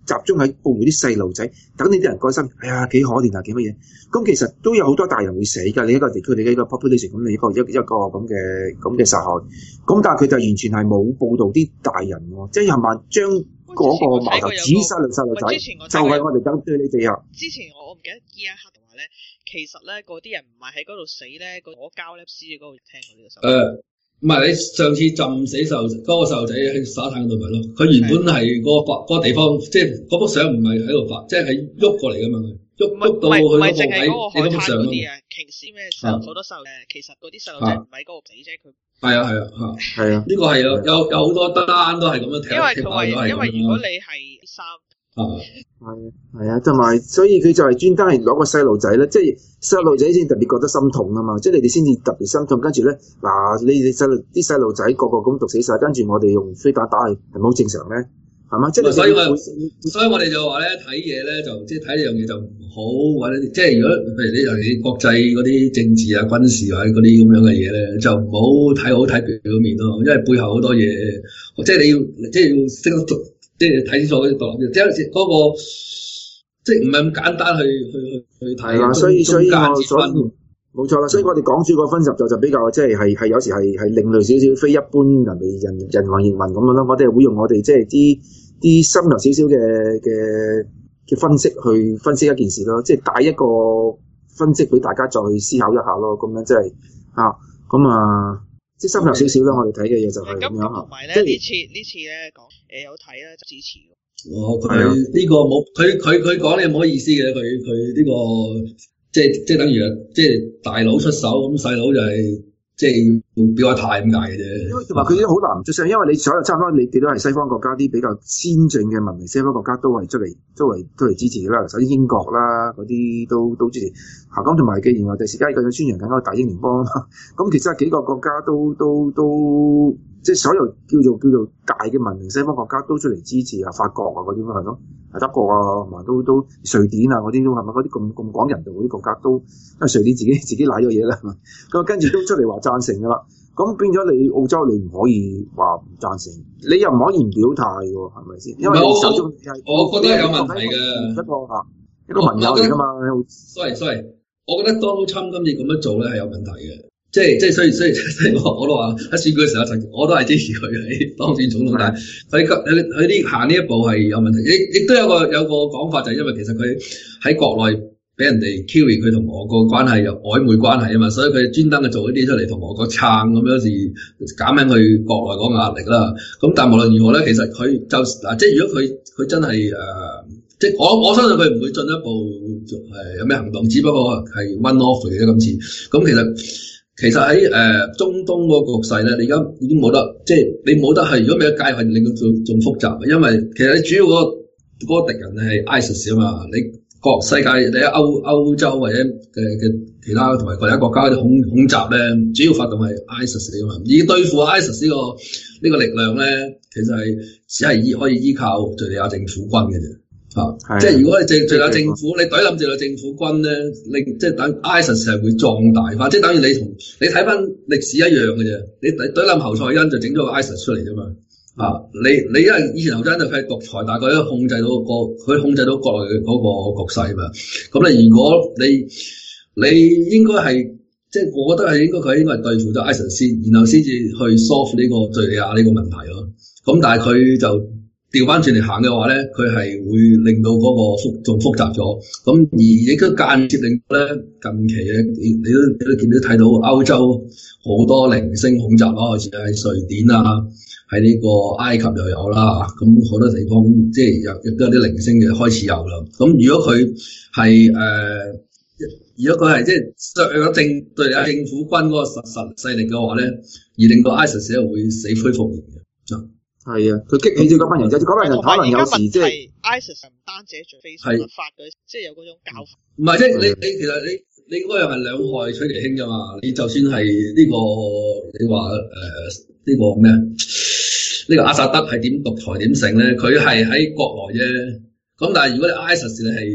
集中喺保護啲細路仔，等你啲人關心，哎呀幾可憐啊幾乜嘢？咁其實都有好多大人會死㗎，你一個地區你一個 population 咁你一個一一個咁嘅咁嘅殺害，咁但係佢就完全係冇報導啲大人喎，即係冚唪唥將嗰個矛頭指晒嚟細路仔，就係我哋等對你哋啊！ 之前我我唔記得伊拉克同埋咧，其實咧嗰啲人唔係喺嗰度死咧，嗰果膠咧屍嗰度聽過呢個手。誒。 唔係你上次浸死細路嗰個細路仔喺沙灘嗰度咪咯？佢原本係嗰、嗰個嗰個地方，即係嗰幅相唔係喺度發，即係喺喐過嚟噶嘛，喐喐到去嗰個位。你嗰幅相咯。 瓊斯咩時候好多細路誒，其實嗰啲細路仔唔喺嗰度死啫，佢。係啊係啊嚇係啊！呢個係有有有好多單都係咁樣聽。 因為佢話，因為如果你係三。 係係啊，同埋所以佢就係專登係攞個細路仔咧，即係細路仔先特別覺得心痛啊嘛，即係你哋先至特別心痛，跟住咧嗱，你哋細路啲細路仔個個咁毒死晒，跟住我哋用飛彈打係係咪好正常咧？係嘛？即係所以我所以我哋就話咧睇嘢咧就即係睇呢樣嘢就唔好或者即係如果譬如你尤其國際嗰啲政治啊軍事啊嗰啲咁樣嘅嘢咧，就唔好睇好睇表面咯，因為背後好多嘢，即係你要即係要識得讀。即係睇清楚嗰啲獨立，即係嗰個即係唔係咁簡單去去去去睇。係啦， 所以所以我所冇錯啦，所以我哋港珠個分十就就比較即係係係有時係係另類少少，非一般人哋人人云亦云咁樣咯。我哋會用我哋即係啲啲深入少少嘅嘅嘅分析去分析一件事咯，即係帶一個分析俾大家再去思考一下咯。咁樣即係啊，咁啊。即係深入少少啦，我哋睇嘅嘢就係咁樣嚇。 同埋咧，呢次呢次咧講誒有睇啦，支持。 哦，佢呢個冇，佢佢佢講咧冇乜意思嘅，佢佢呢個即係即係等於即係大佬出手，咁細佬就係即係表下態咁解嘅啫。因為同埋佢都好難唔出聲，因為你所有差唔多你哋都係西方國家啲比較先進嘅文明西方國家都係出嚟都係都嚟支持啦。首先英國啦嗰啲都都支持。嚇咁同埋既然話第時間佢嘅宣揚緊嗰個大英聯邦啦，咁其實幾個國家都都都即係所有叫做叫做大嘅文明西方國家都出嚟支持啊，法國啊嗰啲咪係咯，啊德國啊同埋都都瑞典啊嗰啲都係咪嗰啲咁咁講人道嗰啲國家都，因為瑞典自己自己賴咗嘢啦，咁跟住都出嚟話贊成噶啦，咁變咗你澳洲你唔可以話唔贊成，你又唔可以唔表態喎，係咪先？因為你手中係我覺得有問題嘅一個嚇一個盟友嚟噶嘛。 sorry sorry。我覺得 Donald Trump 今次咁樣做咧係有問題嘅，即係即係雖然雖然即係我我都話喺選舉嘅時候曾我都係支持佢喺當選總統，但係佢佢佢啲行呢一步係有問題，亦亦都有個有個講法就係因為其實佢喺國內俾人哋 carry 佢同俄國關係有曖昧關係啊嘛，所以佢專登去做一啲出嚟同俄國撐咁樣，是減輕佢國內嗰個壓力啦。咁但係無論如何咧，其實佢就嗱，即係如果佢佢真係誒。呃即係我我相信佢唔會進一步誒、呃、有咩行動，只不過係 one off 嚟嘅今次。咁其實其實喺誒、呃、中東嗰個局勢咧，你而家已經冇得，即係你冇得係，如果未有介入，令到仲仲複雜。因為其實你主要嗰、那個嗰、那個敵人係 ISIS 啊嘛，你各世界你喺歐歐洲或者嘅嘅其他同埋其他國家啲恐恐襲咧，主要發動係 ISIS 啊嘛。而對付 ISIS 呢、這個呢、這個力量咧，其實係只係依可以依靠敍利亞政府軍嘅啫。啊！即係如果你敍敍利亞政府，你懟冧敍利亞政府軍咧，令即係等 ISIS 係會壯大化，即係等於你同你睇翻歷史一樣嘅啫。你懟懟冧侯賽因就整咗個 ISIS 出嚟啫嘛。啊！你你因為以前侯賽因就係獨裁，但係佢都控制到個佢控制到國內嘅嗰個局勢嘛。咁你如果你你應該係即係我覺得係應該佢應該係對付咗 ISIS 先，然後先至去 solve 呢個敍利亞呢個問題咯。咁但係佢就。調翻轉嚟行嘅話咧，佢係會令到嗰個複仲複雜咗。咁而亦都間接令到咧近期嘅你你都你都見到睇到歐洲好多零星恐襲啦，好似喺瑞典啊，喺呢個埃及又有啦。咁好多地方即係有亦都有啲零星嘅開始有啦。咁如果佢係誒，如果佢係即係有政對啊政府軍嗰個實實勢力嘅話咧，而令到 ISIS 咧會死灰復燃嘅。 係啊，佢激起咗嗰班人，就嗰班人可能有時即係 ISIS 唔單止做非法法嘅，即係有嗰種教法。 唔係即係你你其實你你嗰樣係兩害取其輕啫嘛。你就算係呢個你話誒呢個咩啊？呢個阿薩德係點獨裁點成咧？佢係喺國內啫。咁但係如果你 ISIS 你係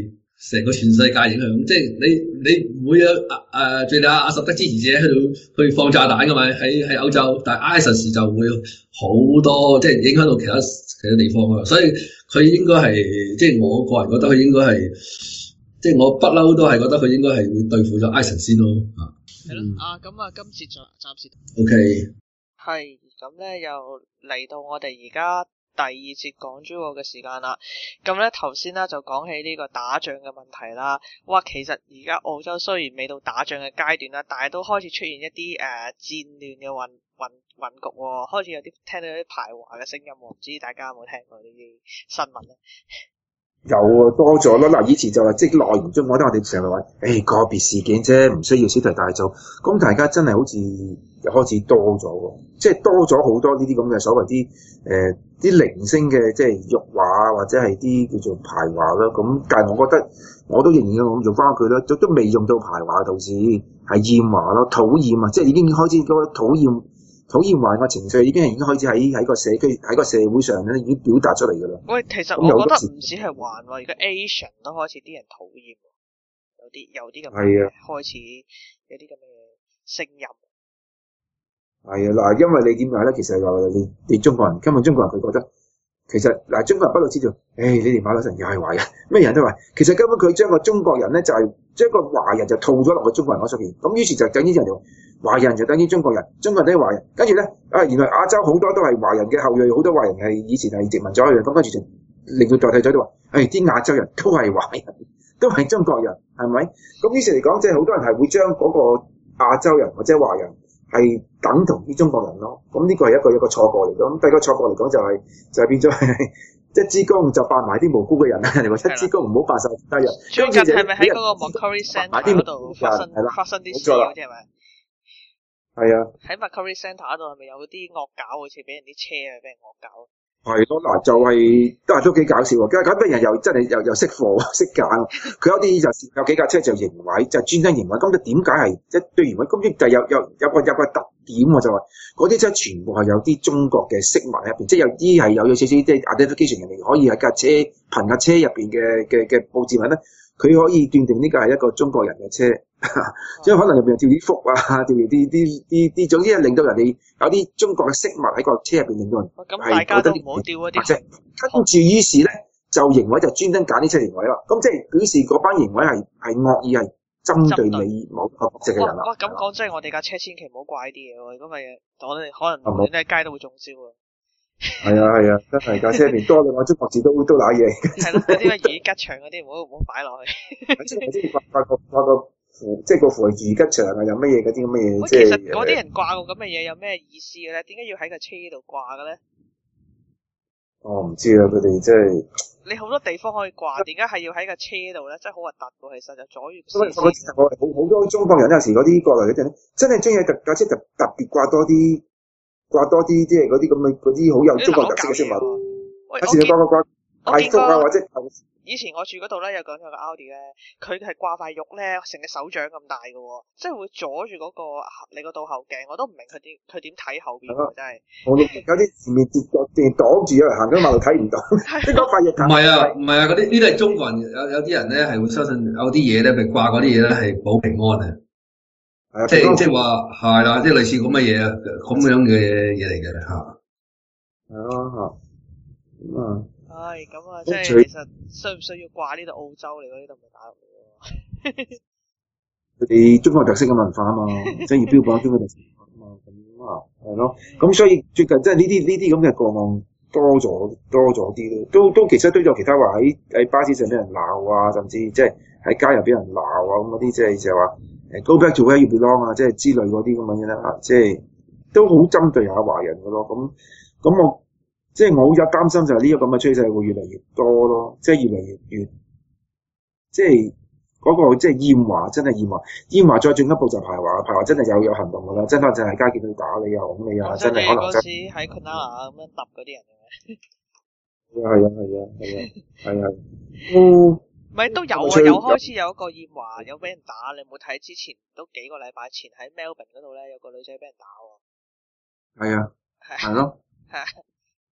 成個全世界影響，即係你你唔會有誒敍利亞阿薩德支持者喺度去放炸彈噶嘛？喺喺歐洲，但係 ISIS 就會好多，即係影響到其他其他地方啊。所以佢應該係，即係我個人覺得佢應該係，即係我不嬲都係覺得佢應該係會對付咗 ISIS 先咯。啊， 係咯，啊咁啊，今次就暫時 OK。 係咁咧，又嚟到我哋而家第二節港珠澳嘅時間啦，咁咧頭先咧就講起呢個打仗嘅問題啦。哇，其實而家澳洲雖然未到打仗嘅階段啦，但係都開始出現一啲誒、呃、戰亂嘅混混混局喎、哦，開始有啲聽到有啲排華嘅聲音喎，唔知大家有冇聽過呢啲新聞咧？ 有啊，多咗咯。嗱，以前就話即係內言中，我覺得我哋成日話，誒、欸、個別事件啫，唔需要小題大做。咁大家真係好似又開始多咗喎，即係多咗好多呢啲咁嘅所謂啲誒啲零星嘅即係辱華或者係啲叫做排華啦。咁但係我覺得我都仍然用用翻佢啦，都都未用到排華到時係厭華咯，討厭啊，即係已經開始嗰個討厭。討厭華嘅情緒已經係已經開始喺喺個社區喺個社會上咧已經表達出嚟㗎啦。喂， 其實我覺得唔止係華喎，而家 Asian 都開始啲人討厭，有啲有啲咁嘅開始有啲咁嘅聲音。 係啊，嗱，因為你點解咧？其實話你你中國人根本中國人佢覺得其實嗱，中國人不嬲知道，誒、哎、你哋馬來人又係華人，咩人都話，其實根本佢將個中國人咧就係、是、將個華人就套咗落個中國人嗰上邊，咁於是就等於人哋話。華人就等於中國人，中國人等於華人，跟住咧啊，原來亞洲好多都係華人嘅後裔，好多華人係以前係殖民咗嘅，咁跟住就令到代替咗都話，誒啲亞洲人都係華人，都係中國人，係咪？咁於是嚟講，即係好多人係會將嗰個亞洲人或者華人係等同於中國人咯。咁呢個係一個一個錯過嚟嘅。咁第二個錯過嚟講就係、是、就係、是、變咗係一支公就扮埋啲無辜嘅人啦。人哋話一支公唔好扮晒其他人。 最近係咪喺嗰個 Macquarie Centre 嗰度發生發生啲事嗰啲係咪？ 係啊， 喺 Macquarie Centre 嗰度係咪有啲惡搞？好似俾人啲車啊，俾人惡搞。 係咯，嗱就係、是、都係都幾搞笑喎。咁咁啲人又真係又又識貨識揀，佢有啲就有幾架車就迎位，就專登迎位。咁就點解係一對迎位？咁就有有有個有個特點喎，就話嗰啲車全部係有啲中國嘅飾物喺入邊，即係有啲係有有少少即係 identification 人哋可以喺架車憑架車入邊嘅嘅嘅佈置物咧，佢可以斷定呢個係一個中國人嘅車。即係可能入邊吊啲福啊，吊啲啲啲啲，總之係令到人哋有啲中國嘅飾物喺個車入邊，令到人咁大家都唔好吊嗰啲。 跟住於是咧就營位就專登揀啲車營位啦。咁即係表示嗰班營位係係惡意係針對你某個國籍嘅人啦。 哇！咁講真係我哋架車千祈唔好掛呢啲嘢喎，咁咪我哋可能無論喺街都會中招啊。 係啊係啊，真係架車入邊多兩個中國字都都揦嘢。 係咯，嗰啲咩如吉祥嗰啲唔好唔好擺落去。 即係即係掛掛個掛個。即係個符係如吉祥啊，有乜嘢嗰啲咁嘅嘢？即係其實嗰啲人掛個咁嘅嘢有咩意思嘅咧？點解要喺個車度掛嘅咧？ 我唔知啊，佢哋即係你好多地方可以掛，點解係要喺個車度咧？真係好核突喎！其實就阻住。 因為我我好好多中國人有時嗰啲過嚟嗰陣咧，真係中意特架車特特別掛多啲掛多啲，即係嗰啲咁嘅嗰啲好有中國特色嘅飾物。有時你掛個掛大福啊，或者。 以前我住嗰度咧，有講有個 Audi 咧，佢係掛塊玉咧，成隻手掌咁大嘅喎，即係會阻住嗰、那個你個倒後鏡，我都唔明佢點佢點睇後邊喎，真係。我有啲前面跌咗定擋住啊，行緊馬路睇唔到。呢嗰塊玉唔係啊，唔係啊，嗰啲呢啲係中國人，有有啲人咧係會相信有啲嘢咧，咪掛嗰啲嘢咧係保平安啊。係即係即係話係啦，即係類似咁嘅嘢啊，咁樣嘅嘢嚟嘅嚇。 係咯嚇，咁啊。 唉，咁啊，即係其實需唔需要掛呢度澳洲嚟？呢度咪打入嚟喎。 佢哋中國特色嘅文化啊嘛，即係要標榜中國特色啊嘛，咁啊係咯。咁所以最近即係呢啲呢啲咁嘅個案多咗多咗啲咯，都都其實都有其他話喺喺巴士上俾人鬧啊，甚至即係喺街入俾人鬧啊咁嗰啲，即係就係話誒 Go back to where you belong 啊，即係之類嗰啲咁嘅嘢啦嚇，即係都好針對下華人嘅咯。咁咁我。即係我好有擔心就係呢個咁嘅趨勢會越嚟越多咯，即係越嚟越越，即係嗰、那個即係厭華真係厭華，厭華再進一步就排華，排華真係有有行動㗎啦，真係就係街見到打你啊，咁你啊，真係可能真係。 喺 Cronulla 咁樣揼嗰啲人嘅。 係啊係啊係啊係啊，嗯。 唔係都有啊，有開始有一個厭華，有俾人打，你有冇睇？之前都幾個禮拜前喺 Melbourne 嗰度咧，有個女仔俾人打喎。 係啊，係咯。 係啊。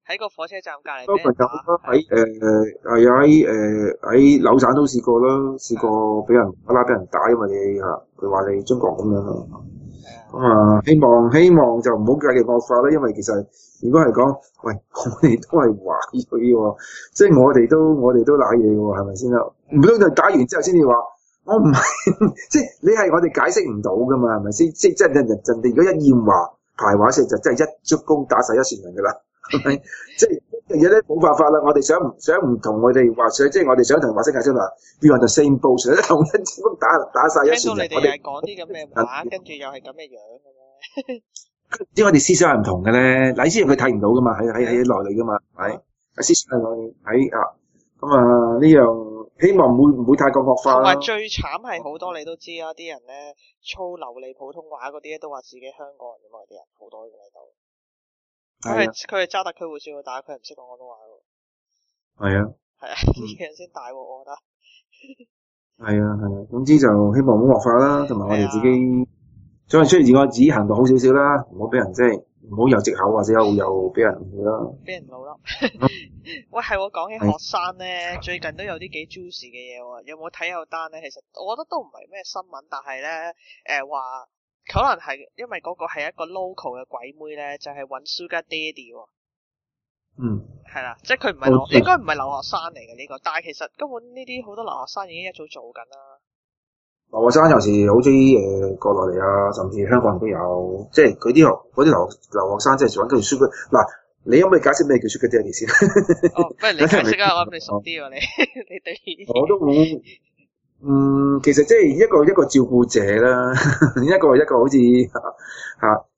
喺個火車站隔離都朋友俾人打。 喺誒係啊喺誒喺紐省都試過啦，試過俾人巴拉俾人打，因為你嚇佢話你中國咁樣咯。咁啊，希望希望就唔好繼續惡化啦，因為其實如果係講，喂，我哋都係華裔喎，即係我哋都我哋都賴嘢喎，係咪先啦？唔通就打完之後先至話，我唔係，即係你係我哋解釋唔到噶嘛，係咪先？即係即係人人哋如果一厭華排華式就真係一竹篙打死一船人噶啦，係咪？即係呢樣嘢咧冇辦法啦，我哋想唔想唔同我哋話想，即係我哋想同華式解釋話 ，we on the same boat，想同一竹篙打打晒一船人。 聽到你哋係講啲咁嘅話，跟住又係咁嘅樣嘅咩？ 即係我哋思想係唔同嘅咧，嗱思想佢睇唔到噶嘛，喺喺喺內裏噶嘛，係思想係我哋喺啊，咁啊呢樣希望唔會唔會太過惡化啦。 同埋最慘係好多你都知啊，啲人咧操流利普通話嗰啲都話自己香港人㗎嘛，啲人好多喺度。佢係佢係揸特區護照，但係佢係唔識講廣東話喎。係啊， 係啊，呢樣先大喎，我覺得。 係啊係啊，總之就希望唔好惡化啦，同埋我哋自己。所以出現個自己行動好少少啦，唔好俾人即係唔好有藉口或者又又俾人誤會啦。 俾人老啦。喂，係我講起學生咧，最近都有啲幾 juicy 嘅嘢喎。有冇睇有單咧？其實我覺得都唔係咩新聞，但係咧誒話可能係因為嗰個係一個 local 嘅鬼妹咧，就係、是、揾 Sugar Daddy 喎。 嗯。係啦，即係佢唔係留，應該唔係留學生嚟嘅呢個，但係其實根本呢啲好多留學生已經一早做緊啦。 留學生有時好中意誒過來嚟啊，甚至香港人都有，即係佢啲學嗰啲留留學生即係揾佢 Sugar 嗱，你可唔可以解釋咩叫 Sugar Daddy 先？ 哦，不如你解釋啊，我諗你熟啲喎，你你對呢啲。我都冇， 嗯，其實即係一個一個照顧者啦，一個一個好似嚇。啊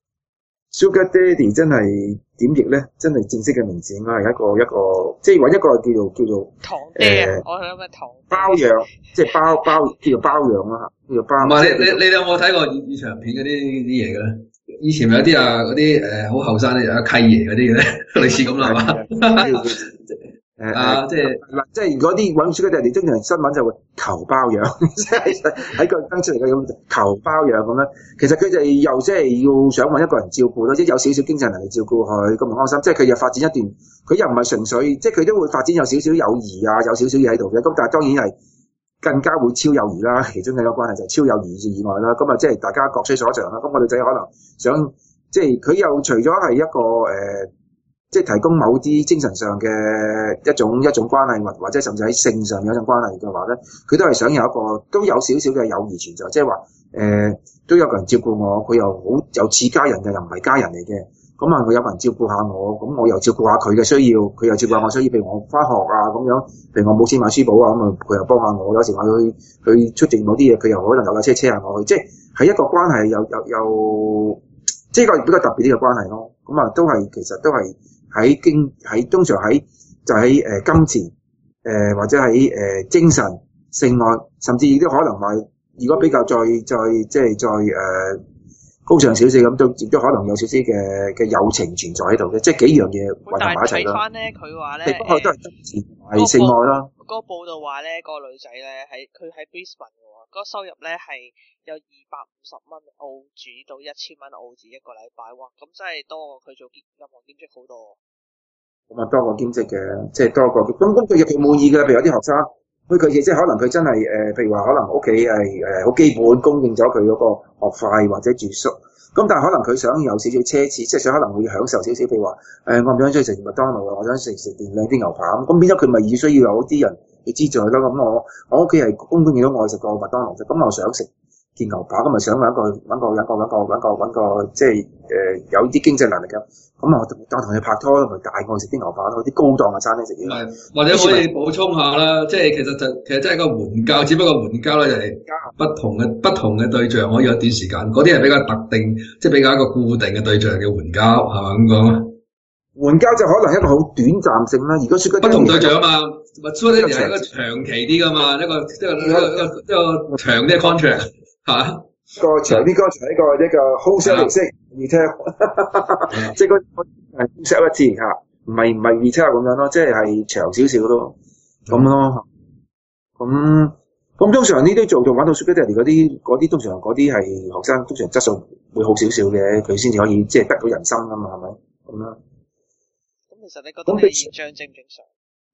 Sugar Daddy 真係點譯咧？真係正式嘅名字應該係一個一個，即係揾一個叫做叫做堂爹啊！我諗咩堂包養，即係包包叫做包養啦嚇，叫做包。唔係你你你有冇睇過粵語長片嗰啲啲嘢嘅咧？以前咪有啲啊嗰啲誒好後生咧，有契爺嗰啲嘅咧，類似咁啦係嘛？誒啊，即係嗱，即係如果啲揾 Sugar Daddy，通常新聞就會求包養，即係喺個登出嚟嘅咁求包養咁樣。其實佢就又即係要想揾一個人照顧咯，即係有少少經濟能力照顧佢，咁唔安心。即係佢又發展一段，佢又唔係純粹，即係佢都會發展有少少友誼啊，有少少嘢喺度嘅。咁但係當然係更加會超友誼啦。其中嘅一個關係就係超友誼以外啦。咁啊，即係大家各取所長啦。咁我女仔可能想，即係佢又除咗係一個誒。呃即係提供某啲精神上嘅一種一種關係，或或者甚至喺性上有一種關係嘅話咧，佢都係想有一個都有少少嘅友誼存在，即係話誒都有個人照顧我，佢又好有似家人嘅，又唔係家人嚟嘅。咁啊，佢有個人照顧下我，咁我又照顧下佢嘅需要，佢又照顧下我需要，譬如我返學啊咁樣，譬如我冇錢買書簿啊，咁啊佢又幫下我。有時我去去出席某啲嘢，佢又可能有架車車下我去，即係係一個關係，有有有即係一個比較特別啲嘅關係咯。咁啊，都係其實都係。喺經喺通常喺就喺誒、呃、金錢誒、呃、或者喺誒、呃、精神性愛，甚至亦都可能話，如果比較再再即係再誒、呃、高尚少少咁，都亦都可能有少少嘅嘅友情存在喺度嘅，即係幾樣嘢混合埋一齊咯。 但係睇翻咧，佢話咧， 不過都係金錢係性愛咯。 嗰個報道話咧，個女仔咧喺佢喺 Brisbane 嘅喎，嗰個收入咧係有二百五十蚊澳紙到一千蚊澳紙一個禮拜，哇！咁真係多過佢做兼任何兼職好多。 咁啊，多過兼職嘅，即係多過咁咁佢亦佢滿意嘅。譬如有啲學生，佢佢即係可能佢真係誒、呃，譬如話可能屋企係誒好基本供應咗佢嗰個學費或者住宿，咁但係可能佢想有少少奢侈，即係想可能會享受少少，譬如話誒、呃，我唔想出去食麥當勞啊，我想食食啲靚啲牛扒咁，咁變咗佢咪要需要有啲人去資助咯。咁我我屋企係供應到我食過麥當勞，咁我想食件牛扒，咁咪想揾個揾個揾個揾個揾個揾個即係誒、呃、有啲經濟能力嘅。咁啊，當同你拍拖咪帶我食啲牛扒咯，啲高檔嘅餐廳食嘢。 係，或者可以補充下啦，即係其實就其實真係個援交，只不過援交咧就係不同嘅不同嘅對象可以有段時間，嗰啲係比較特定，即係比較一個固定嘅對象嘅援交，係咪咁講啊？ 援交就可能一個好短暫性啦，如果說嗰啲不同對象啊嘛，咪所以咧係一個長期啲噶嘛，一個一個一個一個一個長啲嘅 contract 嚇。 個長啲 contract 一個一個 wholesale 形式 retail， 即係嗰嗰係 wholesale 一次嚇，唔係唔係 retail 咁樣咯，即係係長少少咯，咁咯。咁咁通常呢啲做做玩到 Sugar Daddy 嗰啲嗰啲，通常嗰啲係學生，通常質素會好少少嘅，佢先至可以即係得到人心噶嘛，係咪咁啦？ 咁你其實你覺得呢個現象正唔正常？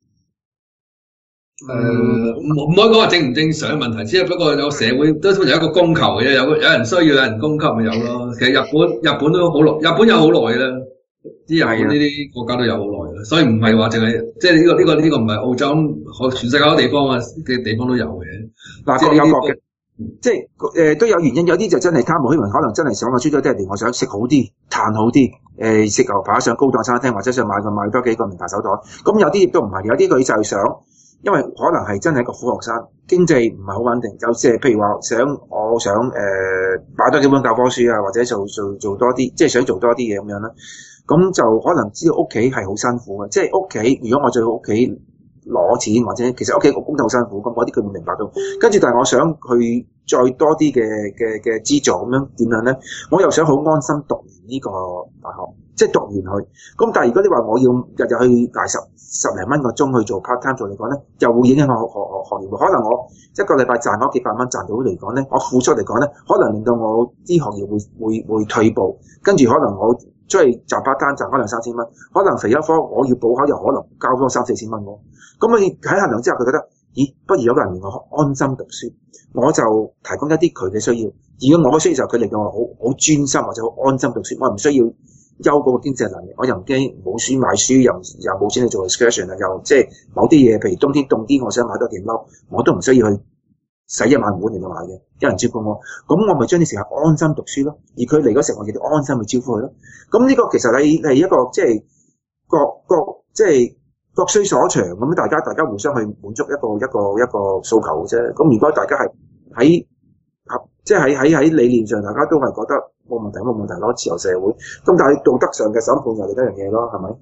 誒，唔唔可以講話正唔正常嘅問題，只係不過有社會都通常有一個供求嘅啫，有有人需要，有人供給咪有咯。其實日本日本都好耐，日本有好耐啦，啲日本呢啲國家都有好耐啦，所以唔係話淨係即係呢個呢個呢個唔係澳洲，全世界好多地方啊嘅地方都有嘅。 嗱，各有各嘅，即係誒都有原因，有啲就真係貪慕虛榮，可能真係想我出咗啲嚟，我想食好啲，彈好啲，誒食牛扒上高檔餐廳，或者想買個買多幾個名牌手袋。咁有啲亦都唔係，有啲佢就係想。因為可能係真係一個苦學生，經濟唔係好穩定，就即係譬如話想我想誒、呃、買多幾本教科書啊，或者做做做多啲，即係想做多啲嘢咁樣啦。咁就可能知道屋企係好辛苦嘅，即係屋企如果我在屋企攞錢或者其實屋企個工作好辛苦，咁嗰啲佢會明白到。跟住但係我想去再多啲嘅嘅嘅資助咁樣點樣咧？我又想好安心讀完呢個大學。即係讀完去，咁但係如果你話我要日日去捱十十零蚊個鐘去做 part time 做嚟講咧，又會影響我學學學業。可能我一個禮拜賺嗰幾百蚊賺到嚟講咧，我付出嚟講咧，可能令到我啲學業會會會退步，跟住可能我出去賺 part time賺可能三千蚊，可能肥一科我要補考又可能交多三四千蚊喎。咁你喺衡量之後，佢覺得，咦，不如有個人令我安心讀書，我就提供一啲佢嘅需要。如果我嘅需要就佢令到我好好專心或者好安心讀書，我唔需要。優嗰個經濟能力，我又唔驚冇書買書，又又冇錢去做 excursion 啊，又即係某啲嘢，譬如冬天凍啲，我想買多件褸，我都唔需要去使一萬碗嚟到買嘅，有人照顧我，咁我咪將啲時間安心讀書咯。而佢嚟嗰時候，我亦都安心去招呼佢咯。咁呢個其實係係一個即係各各即係各需所長咁，大家大家互相去滿足一個一個一個訴求嘅啫。咁如果大家係喺合即係喺喺喺理念上，大家都係覺得冇問題，冇問題咯，自由社會。咁但係道德上嘅審判又另一樣嘢咯，係咪？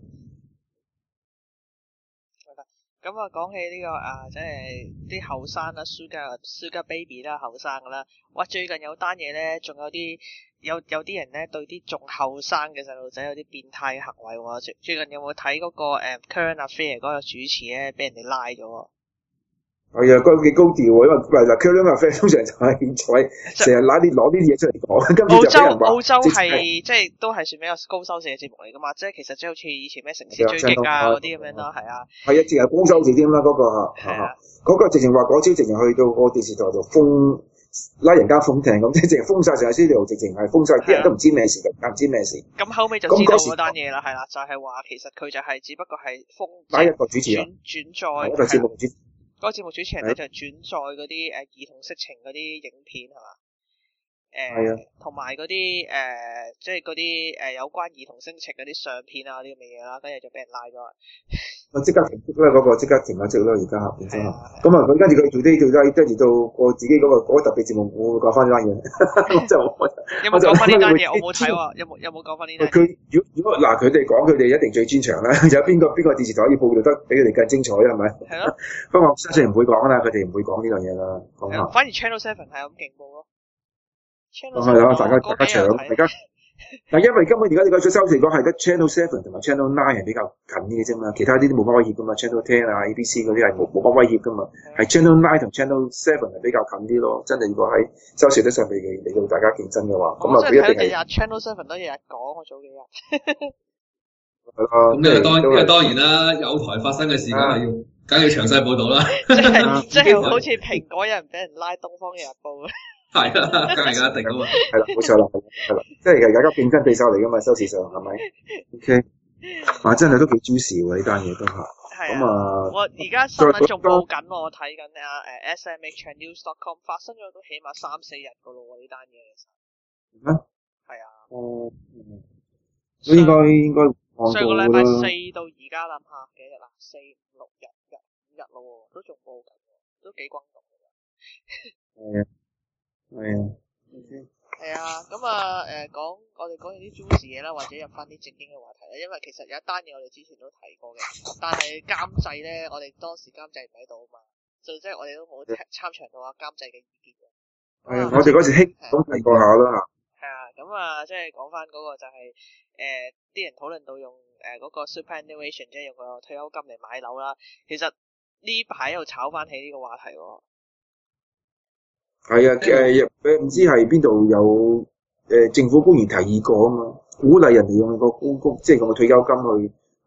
咁啊，講起呢、這個啊，即係啲後生啦 ，Sugar Sugar Baby 啦，後生噶啦。哇，最近有單嘢咧，仲有啲有有啲人咧對啲仲後生嘅細路仔有啲變態行為喎。最最近有冇睇嗰個誒、嗯、Current Affair 嗰個主持咧，俾人哋拉咗？ 係啊，嗰個幾高調喎，因為嗱 Current Affair 通常就係成日攞啲攞啲嘢出嚟講，跟住就俾人話。澳洲澳洲係即係都係算比較高收視嘅節目嚟噶嘛，即係其實即係好似以前咩城市追擊啊嗰啲咁樣咯，係啊。係啊， 淨係高收視添啦，嗰、那個係啊，嗰、那個直情話嗰朝直情去到個電視台度封拉人家封艇咁，即係直情封晒成個 studio，直情係封晒，啲人都唔知咩事，唔知咩事。 咁後尾就知道嗰單嘢啦，係啦，就係、是、話其實佢就係只不過係封拉一個主持人轉轉載。 嗰個節目主嗰個節目主持人咧就轉載嗰啲誒兒童色情嗰啲影片係嘛？誒，同埋嗰啲誒，即係嗰啲誒有關兒童色情嗰啲相片啊啲咁嘅嘢啦，跟住就俾人拉咗。 我即刻停職啦，嗰、那個即刻停咗職啦，而家變咗。咁啊，佢跟住佢做啲做低，跟住到過自己嗰、那個嗰、那個特別節目，我會講翻呢單嘢。就有冇講翻呢單嘢？我冇睇喎，有冇有冇講翻呢單嘢？ 佢如果如果嗱，佢哋講佢哋一定最專長啦。有邊個邊個電視台可以報導得比佢哋更精彩係咪？係咯。不過我相信唔會講啦，佢哋唔會講呢樣嘢啦。講下。 反而 Channel Seven 係咁勁報咯。 係啦，大家大家搶，大家。但因為根本而家你個收視講係得 Channel Seven 同埋 Channel Nine 係比較近啲嘅啫嘛，其他啲都冇乜威脅噶嘛 ，Channel Ten 啊、A B C 嗰啲係冇冇乜威脅噶嘛，係 Channel Nine 同 Channel Seven 係比較近啲咯。真係如果喺收視率上嚟嚟到大家競爭嘅話，咁啊佢一定係。 日 Channel Seven 都日日講，我早幾日。 係咯。咁呢個當呢個當然啦，有台發生嘅事梗係要，梗係要詳細報導啦。 即係即係好似蘋果有人俾人拉，東方日報。 係啊，梗係一定噶嘛。 係啦，冇錯啦，係啦，即係大家競爭對手嚟噶嘛，收視上係咪 ？OK， 啊，真係都幾 juicy 喎，呢單嘢都係。係啊。咁啊， 我而家新聞仲報緊，我睇緊啊誒 S M H News dot com 發生咗都起碼三四日噶咯喎，呢單嘢其實。咩？係啊。哦。 應該應該上個禮拜四到而家諗下幾日啦？四五六日日五日咯喎，都仲報緊喎，都幾轟動㗎。 係啊。係啊， 係啊，咁啊，誒，講我哋講完啲 juicy 嘢啦，或者入翻啲正經嘅話題啦。因為其實有一單嘢我哋之前都提過嘅，但係監製咧，我哋當時監製唔喺度啊嘛，就即係我哋都冇參詳到啊監製嘅意見嘅。 係啊，我哋嗰時興都提過下啦。 係啊，咁啊，即係講翻嗰個就係、是、誒，啲、呃、人討論到用誒嗰、呃、個 superannuation 即係用個退休金嚟買樓啦。其實呢排又炒翻起呢個話題喎。 係啊，誒，誒，唔知係邊度有誒政府官員提議過啊嘛，鼓勵人哋用個高高，即係用個退休金去去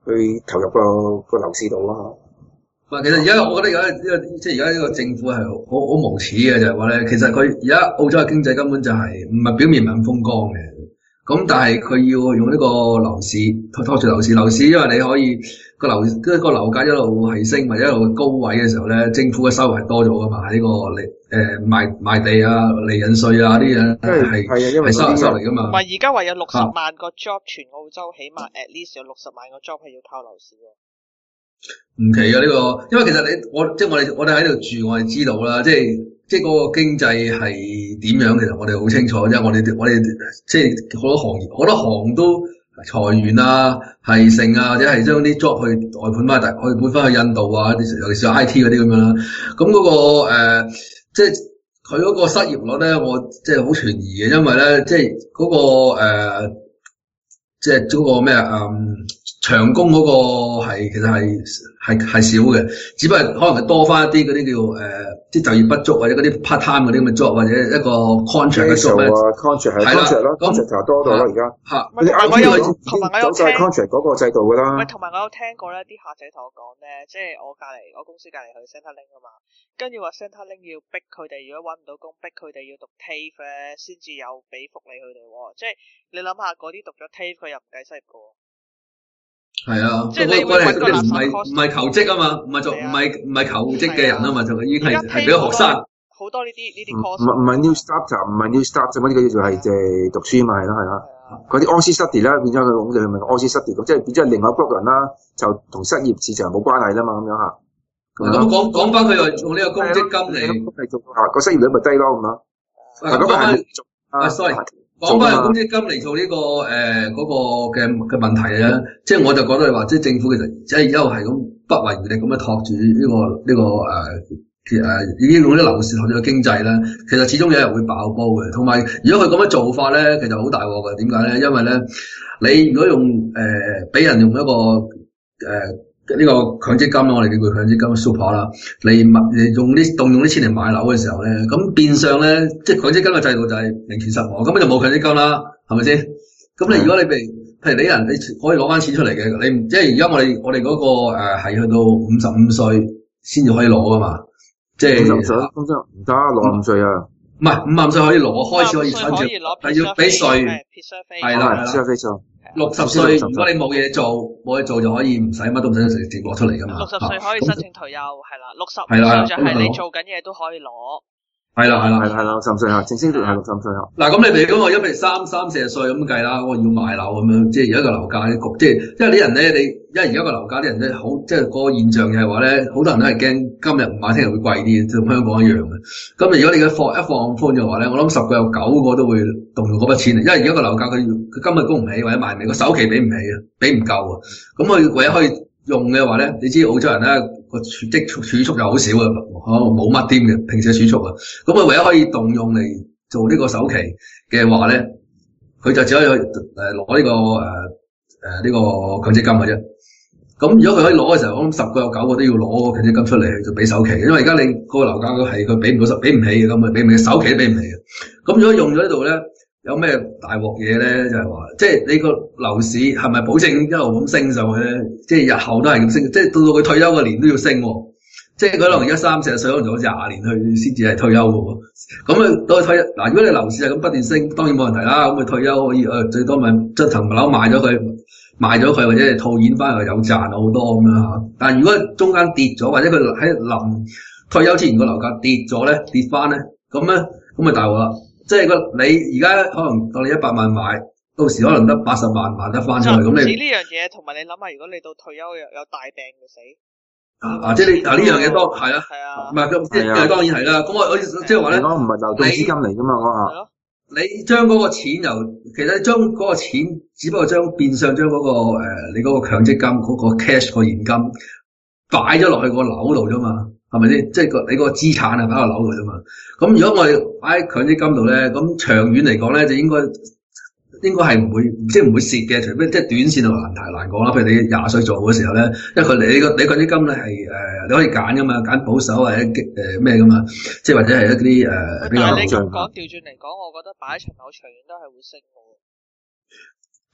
去投入個個樓市度啊。 唔其實而家我覺得而家呢個即係而家呢個政府係好好無恥嘅，就係話咧，其實佢而家澳洲嘅經濟根本就係唔係表面唔係咁風光嘅。咁但係佢要用呢個樓市拖拖住樓市，樓市因為你可以個樓嗰個樓價一路係升或者一路高位嘅時候咧，政府嘅收入係多咗噶嘛，喺呢個利誒賣賣地啊、利潤稅啊啲嘢係係收入收嚟噶嘛。 唔係而家話有六十萬個 job，全澳洲起碼 at least 有六十萬個 job 係要靠樓市喎。 唔奇啊呢個，因為其實你我即係我哋我哋喺度住，我哋知道啦，即係。即係嗰個經濟係點樣？其實我哋好清楚，即係我哋我哋即係好多行業，好多行都裁員啊、係剩啊，或者係將啲 job 去外判翻，去搬翻去印度啊，尤其是 I T 嗰啲咁樣啦。咁嗰、那個誒、呃，即係佢嗰個失業率咧，我即係好存疑嘅，因為咧，即係嗰、那個誒、呃，即係嗰個咩啊？嗯，長工嗰個係其實係係係少嘅，只不過可能係多翻一啲嗰啲叫誒。呃啲就業不足或者嗰啲 part time 嗰啲咁嘅 job 或者一個 contract 嘅 job 咧， 啊 contract 係 contract 咯，contract 就多咗啦而家。 嚇，你 I T 已經走晒 contract 嗰個制度㗎啦。 喂，同埋我有聽過咧，啲客仔同我講咧，即係我隔離我公司隔離去 Centrelink 啊嘛，跟住話 Centrelink 要逼佢哋，如果揾唔到工，逼佢哋要讀 TAFE 咧，先至有俾福利佢哋喎。即係你諗下，嗰啲讀咗 TAFE 佢又唔計失業㗎喎。 係啊， 即係你會揾個垃圾 course，唔係求職啊嘛，唔係做唔係唔係求職嘅人啊嘛，就已經係係俾學生。 好多呢啲呢啲 course。 唔唔係 new starter， 唔係 new starter， 咁呢個叫做係即係讀書嘛，係啦係啦。嗰啲 Aussie study 啦，變咗佢講就係咪 Aussie study， 即係變咗另外一 group 人啦，就同失業市場冇關係啦嘛，咁樣嚇。 咁講講翻佢又用呢個公積金嚟， 係做嚇個失業率咪低咯咁樣。 嗱咁翻啊 sorry。講翻用公積金嚟做呢、這個誒嗰、呃那個嘅嘅問題咧，即係我就覺得你話，即係政府其實即係而家係咁不遺餘力咁樣托住呢、這個呢、這個誒誒已經用啲樓市托住個經濟咧，其實始終有一日會爆煲嘅。同埋如果佢咁樣做法咧，其實好大鑊嘅。點解咧？因為咧，你如果用誒俾、呃、人用一個誒。呃呢個強積金我哋叫佢強積金 super 啦，你物你用啲動用啲錢嚟買樓嘅時候咧，咁變相咧，即係強積金嘅制度就係名存實亡，咁就冇強積金啦，係咪先？咁你如果你譬如譬如你人你可以攞翻錢出嚟嘅，你即係而家我哋我哋嗰、那個誒係、呃、去到五十五歲先至可以攞噶嘛，即係五十歲唔得，六十五歲啊， 唔係五十五歲可以攞，開始可以申請，係要俾稅，係啦係啦。六十歲如果你冇嘢做，冇嘢做就可以唔使乜都唔使直接攞出嚟噶嘛。 六十歲可以申請退休，係啦。六十歲就係你做緊嘢都可以攞。係啦係啦係啦係啦，六十歲啊，正式係六十歲啊。 嗱咁你譬如講我一譬如三三四十歲咁計啦，我要買樓咁樣，即係而家個樓價啲局，即係因為啲人咧，你因為而家個樓價啲人咧好，即係個現象就係話咧，好多人都係驚今日唔買，聽日會貴啲，同香港一樣嘅。咁如果你嘅放一放寬嘅話咧，我諗十個有九個都會動用嗰筆錢嚟，因為而家個樓價佢佢今日供唔起或者買唔起，個首期俾唔起啊，俾唔夠啊，咁佢唯一可以用嘅話咧，你知澳洲人咧個儲積儲蓄又好少啊，可能冇乜添嘅，平時嘅儲蓄啊，咁佢唯一可以動用嚟做呢個首期嘅話咧，佢就只可以誒攞呢個誒誒呢個強積金嘅啫。咁如果佢可以攞嘅時候，我諗十個有九個都要攞強積金出嚟就俾首期，因為而家你個樓價佢係佢俾唔到十俾唔起嘅，咁啊俾唔起首期都俾唔起嘅。咁如果用咗呢度咧，有咩大鑊嘢咧？就係話，即係你個樓市係咪保證一路咁升上去咧？即係日後都係咁升，即係到到佢退休嘅年都要升喎。即係佢可能而家三四十歲，可能仲有廿年去先至係退休嘅喎。咁啊到佢退嗱，如果你樓市係咁不斷升，當然冇問題啦。咁佢退休可以誒、呃、最多咪將層樓賣咗佢，賣咗佢或者係套現翻又有賺好多咁樣嚇。但係如果中間跌咗，或者佢喺臨退休之前個樓價跌咗咧，跌翻咧，咁咧咁咪大鑊啦。即係個你而家可能當你一百萬買，到時可能得八十萬買得翻出嚟。咁你呢樣嘢，同埋你諗下，如果你到退休有有大病就死。 啊！即係你啊呢樣嘢多係啊， 係啊， 唔係咁即係當然係啦。咁我我即係話咧， 唔係流動資金嚟噶嘛，我話你將嗰個錢由其實你將嗰個錢，只不過將變相將嗰個誒你嗰個強積金嗰個 cash 個現金擺咗落去個樓度啫嘛。係咪先？即係個你個資產係擺喺樓度啫嘛。咁如果我哋擺喺強積金度咧，咁長遠嚟講咧，就應該應該係唔會即係唔會蝕嘅，除非即係短線就難題難講啦。譬如你廿歲做嘅時候咧，因為佢你個你強積金咧係誒你可以揀噶嘛，揀保守或者誒咩噶嘛，即係或者係一啲誒、呃、比較。 但係你咁講調轉嚟講，我覺得擺一層樓長遠都係會升嘅。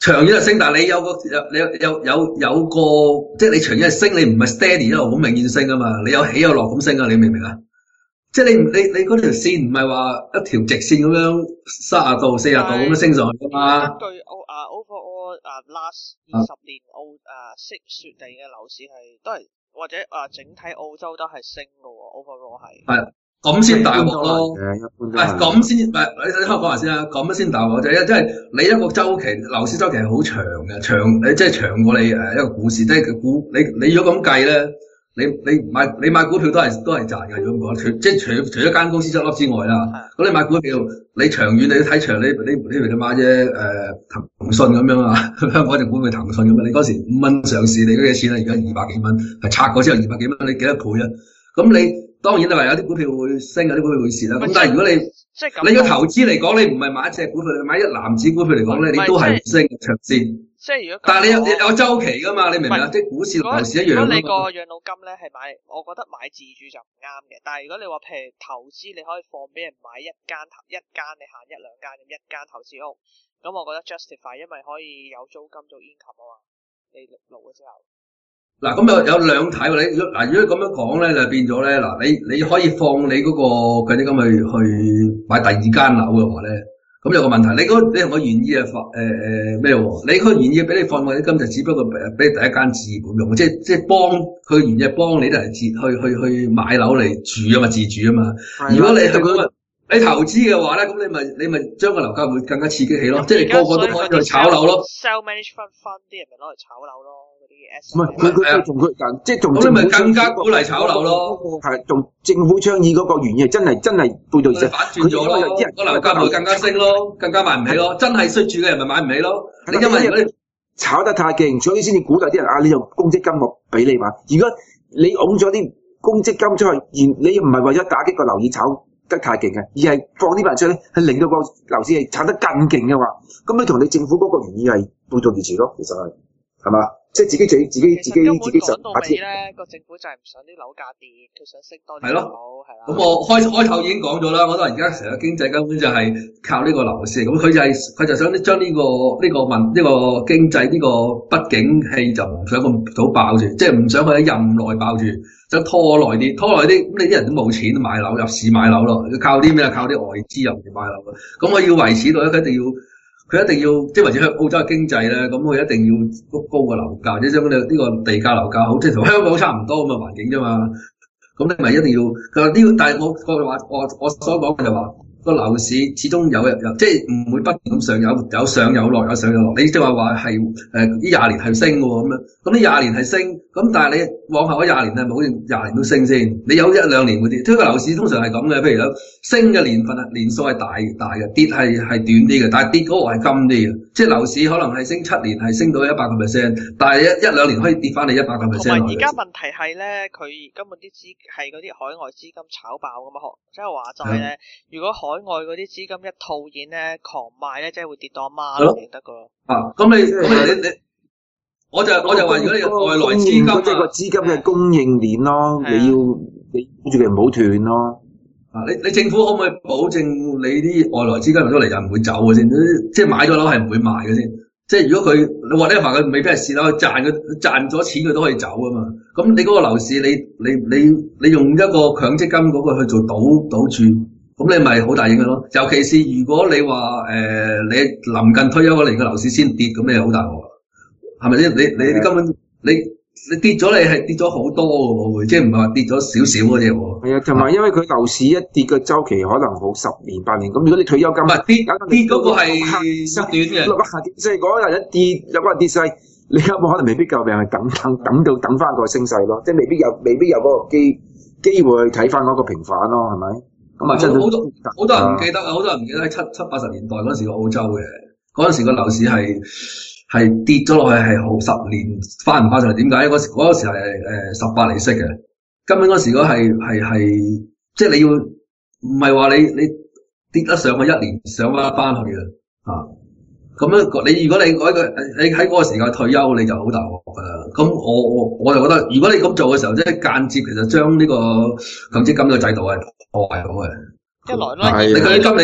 長遠係升，但係你有個有你有有有有個，即係你長遠係升，你唔係 steady 一路好明顯升啊嘛，你有起有落咁升啊，你明唔明啊？即係你你你嗰條線唔係話一條直線咁樣三十度四十度咁樣升上去噶嘛？ 根據澳啊 overall 啊 last 二十年澳啊識雪地嘅樓市係都係或者啊整體澳洲都係升嘅喎 overall 係。係。咁先大鑊咯，係咁先，唔係你你聽我講下先啦，咁先大鑊就係，即係你一個週期樓市週期係好長嘅，長你即係長過你誒一個股市，即係股你你如果咁計咧，你你買你買股票都係都係賺嘅，如果咁講，除即係除除咗間公司執笠之外啦，咁你買股票你長遠你睇長，你你你譬如你買隻誒騰訊咁樣啊，香港隻股票騰訊咁樣，你嗰時五蚊上市，你嗰幾錢啊？而家二百幾蚊，係拆過之後二百幾蚊，你幾多倍啊？咁你當然你話有啲股票會升，有啲股票會蝕啦。咁但係如果你即係咁，你個投資嚟講，你唔係買一隻股票，你買一籃子股票嚟講咧，你都係升長線。即係如果，但係你有有週期㗎嘛？你明唔明啊？即係股市同樓市一樣。如果你個養老金咧係買，我覺得買自住就唔啱嘅。但係如果你話譬如投資，你可以放俾人買一間一間，你行一兩間咁一間投資屋，咁我覺得 justify， 因為可以有租金做 income 啊嘛。你老咗之後。嗱，咁有有兩睇喎，你嗱如果咁樣講咧，就變咗咧，嗱你你可以放你嗰個嗰啲咁去去買第二間樓嘅話咧，咁有個問題，你嗰你同我願意啊放誒誒咩喎？你佢願意俾你放嗰啲金就只不過誒俾第一間置業咁用，即係即係幫佢願意幫你嚟自去去去買樓嚟住啊嘛，自住啊嘛。如果你係咁啊，你投資嘅話咧，咁你咪你咪將個樓價會更加刺激起咯，即係個個都可以去炒樓咯。Sell manage fund fund 啲人咪攞嚟炒樓咯。唔係佢佢佢仲佢即係仲政府咪更加鼓勵炒樓咯，係仲政府倡議嗰個原意係真係真係背道而馳，反轉咗咯，個樓價咪更加升咯，更加買唔起咯，真係需住嘅人咪買唔起咯。你因為如果你炒得太勁，所以先至鼓勵啲人啊，你用公積金我俾你買。如果你拱咗啲公積金出去，而你唔係為咗打擊個樓市炒得太勁嘅，而係放啲人出去，係令到個樓市係炒得更勁嘅話，咁你同你政府嗰個原意係背道而馳咯，其實係係嘛？即係自己自己自己自己自己實把持咧，個政府就係唔想啲樓價跌，佢想升多啲樓，係啦。咁我開開頭已經講咗啦，我覺得而家成個經濟根本就係靠呢個樓市，咁佢就係、是、佢就想將呢、這個呢、這個問呢、這個經濟呢、這個不景氣就唔想咁早爆住，即係唔想佢喺任內爆住，想拖耐啲，拖耐啲，咁你啲人都冇錢買樓，入市買樓咯，要靠啲咩啊？靠啲外資入嚟買樓咯。咁我要維持到咧，佢一定要。佢一定要即係維持香澳洲嘅經濟咧，咁佢一定要谷高個樓價，即係將呢個呢個地價樓價好，即係同香港差唔多咁嘅環境啫嘛。咁你咪一定要佢話呢個，但係我我話我我所講嘅就話個樓市始終有有即係唔會不斷咁上有有上有落有上有落。你即係話話係誒呢廿年係升嘅喎咁樣，咁呢廿年係升，咁但係你往後嗰廿年係咪好似廿年都升先？你有一兩年會跌，即係個樓市通常係咁嘅。譬如有升嘅年份啊年數係大大嘅，跌係係短啲嘅，但係跌嗰個係金啲嘅。即係樓市可能係升七年係升到一百個 percent， 但係一一兩年可以跌翻你一百個 percent。同埋而家問題係咧，佢根本啲資係嗰啲海外資金炒爆㗎嘛，即係話齋咧，如果海外嗰啲資金一套現咧狂賣咧，即係會跌到阿媽都唔得噶咯。啊，咁你咁你你，我就我就話如果你外來資金，即係個資金嘅供應鏈咯，你要你保住佢唔好斷咯。啊，你你政府可唔可以保證你啲外來資金入咗嚟就唔會走嘅先？即係買咗樓係唔會賣嘅先。即係如果佢你話呢話佢未必係蝕啦，佢賺佢賺咗錢佢都可以走啊嘛。咁你嗰個樓市你你你你用一個強積金嗰個去做賭賭注。咁你咪好大影響咯，尤其是如果你話誒、呃、你臨近退休嗰年個樓市先跌，咁你又好大鑊，係咪先？你你你根本你你跌咗，你係跌咗好多嘅喎，即係唔係話跌咗少少嗰隻喎。係啊，同埋因為佢樓市一跌嘅週期可能好十年八年，咁如果你退休金唔係跌跌嗰個係短嘅，落下跌即係嗰日一跌有嗰日跌勢，你根本可能未必夠命去等等等到等翻個升勢咯，即係未必有未必有嗰個機機會去睇翻嗰個平反咯，係咪？咁啊，好多好多人唔記得啊！好多人唔記得喺七七八十年代嗰陣時個澳洲嘅嗰陣時個樓市係係跌咗落去係好十年翻唔翻上嚟？點解？嗰時嗰時係誒十八厘息嘅，根本嗰時嗰係係係即係你要唔係話你你跌得上去一年上翻翻去嘅啊！咁樣你如果你嗰個你喺嗰個時間退休，你就好大鑊㗎啦。咁我我我就覺得，如果你咁做嘅時候，即係間接其實將呢個強積金嘅制度係破壞咗嘅。一來咧，你嗰啲金你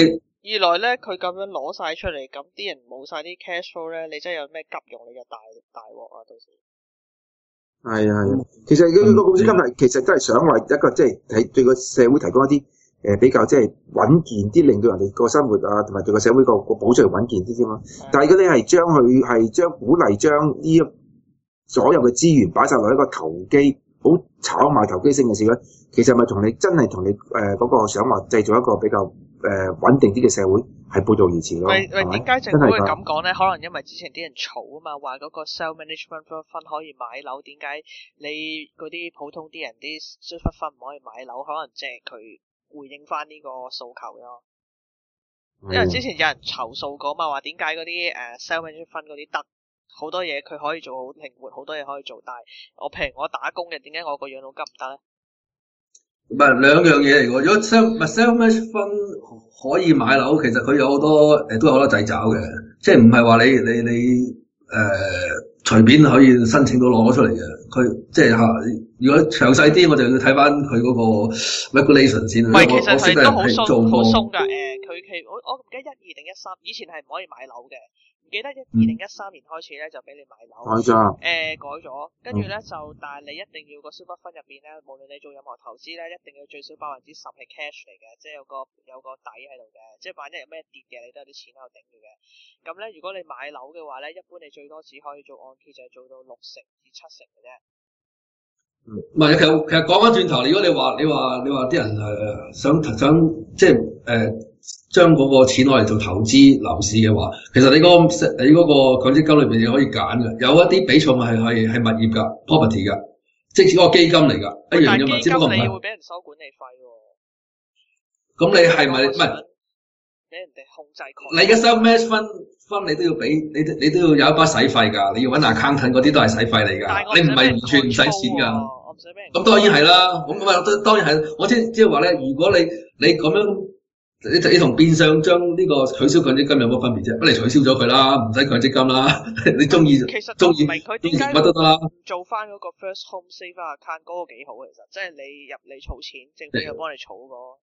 二來咧，佢咁樣攞晒出嚟，咁啲人冇晒啲 cash flow 咧，你真係有咩急用你就大大鑊啊！到時係啊係啊，其實佢個公司今日其實都係想話一個即係係對個社會提供一啲誒、呃、比較即係穩健啲，令到人哋個生活啊同埋對個社會個個保障穩健啲啫嘛。的但係如果你係將佢係將鼓勵將呢一所有嘅資源擺晒落一個投機好炒賣投機性嘅事咧，其實咪同你真係同你誒嗰、呃那個想話製造一個比較誒穩、呃、定啲嘅社會係背道而馳咯。 喂喂，點解政府會咁講咧？可能因為之前啲人嘈啊嘛，話嗰個 self management fund 可以買樓，點解你嗰啲普通啲人啲 super fund 唔可以買樓？可能即係佢回應翻呢個訴求咯。因為之前有人投訴過嘛，話點解嗰啲誒 self management fund 嗰啲得？好多嘢佢可以做好靈活，好多嘢可以做，但係我譬如我打工嘅，點解我個養老金唔得咧？ 唔係兩樣嘢嚟嘅。如果 self 唔係 self management fund可以買樓，其實佢有好多誒、呃、都有好多掣肘嘅，即係唔係話你你你誒隨便可以申請到攞出嚟嘅。佢即係嚇，如果詳細啲，我就要睇翻佢嗰個 regulation 先。 唔係，其實係都好鬆，好鬆㗎。誒，佢其我我唔記得一二定一三，以前係唔可以買樓嘅。唔記得一二零一三年開始咧就俾你買樓，改咗，誒改咗，跟住咧就但係你一定要個 super fund入邊咧，無論你做任何投資咧，一定要最少百分之十係 cash 嚟嘅，即係有個有個底喺度嘅，即係萬一有咩跌嘅，你都有啲錢喺度頂住嘅。咁咧，如果你買樓嘅話咧，一般你最多只可以做按揭，就係做到六成至七成嘅啫。 唔係，其實其實講翻轉頭，如果你話你話你話啲人誒想想即係誒將嗰個錢攞嚟做投資樓市嘅話，其實你嗰、嗰個你嗰個強積金裏邊你可以揀嘅，有一啲比重係係係物業㗎 property 㗎，即係嗰個基金嚟㗎，一樣啫嘛，只不過唔係。但係基金你會俾人收管理費喎。咁你係咪唔係？俾人哋控制佢。你嘅 self managed fund fund你都要俾，你你都要有一筆使費㗎，你要揾 accountant 嗰啲都係使費嚟㗎，你唔係完全唔使錢㗎。咁當然係啦，咁咁啊，當然係。我即即係話咧，如果你你咁樣，你你同變相將呢個取消強積金有乜分別啫？不如取消咗佢啦，唔使強積金啦。你中意中意乜都得啦。 做翻嗰個 first home saver account 嗰個幾好，其實即係你入你儲錢，政府又幫你儲過。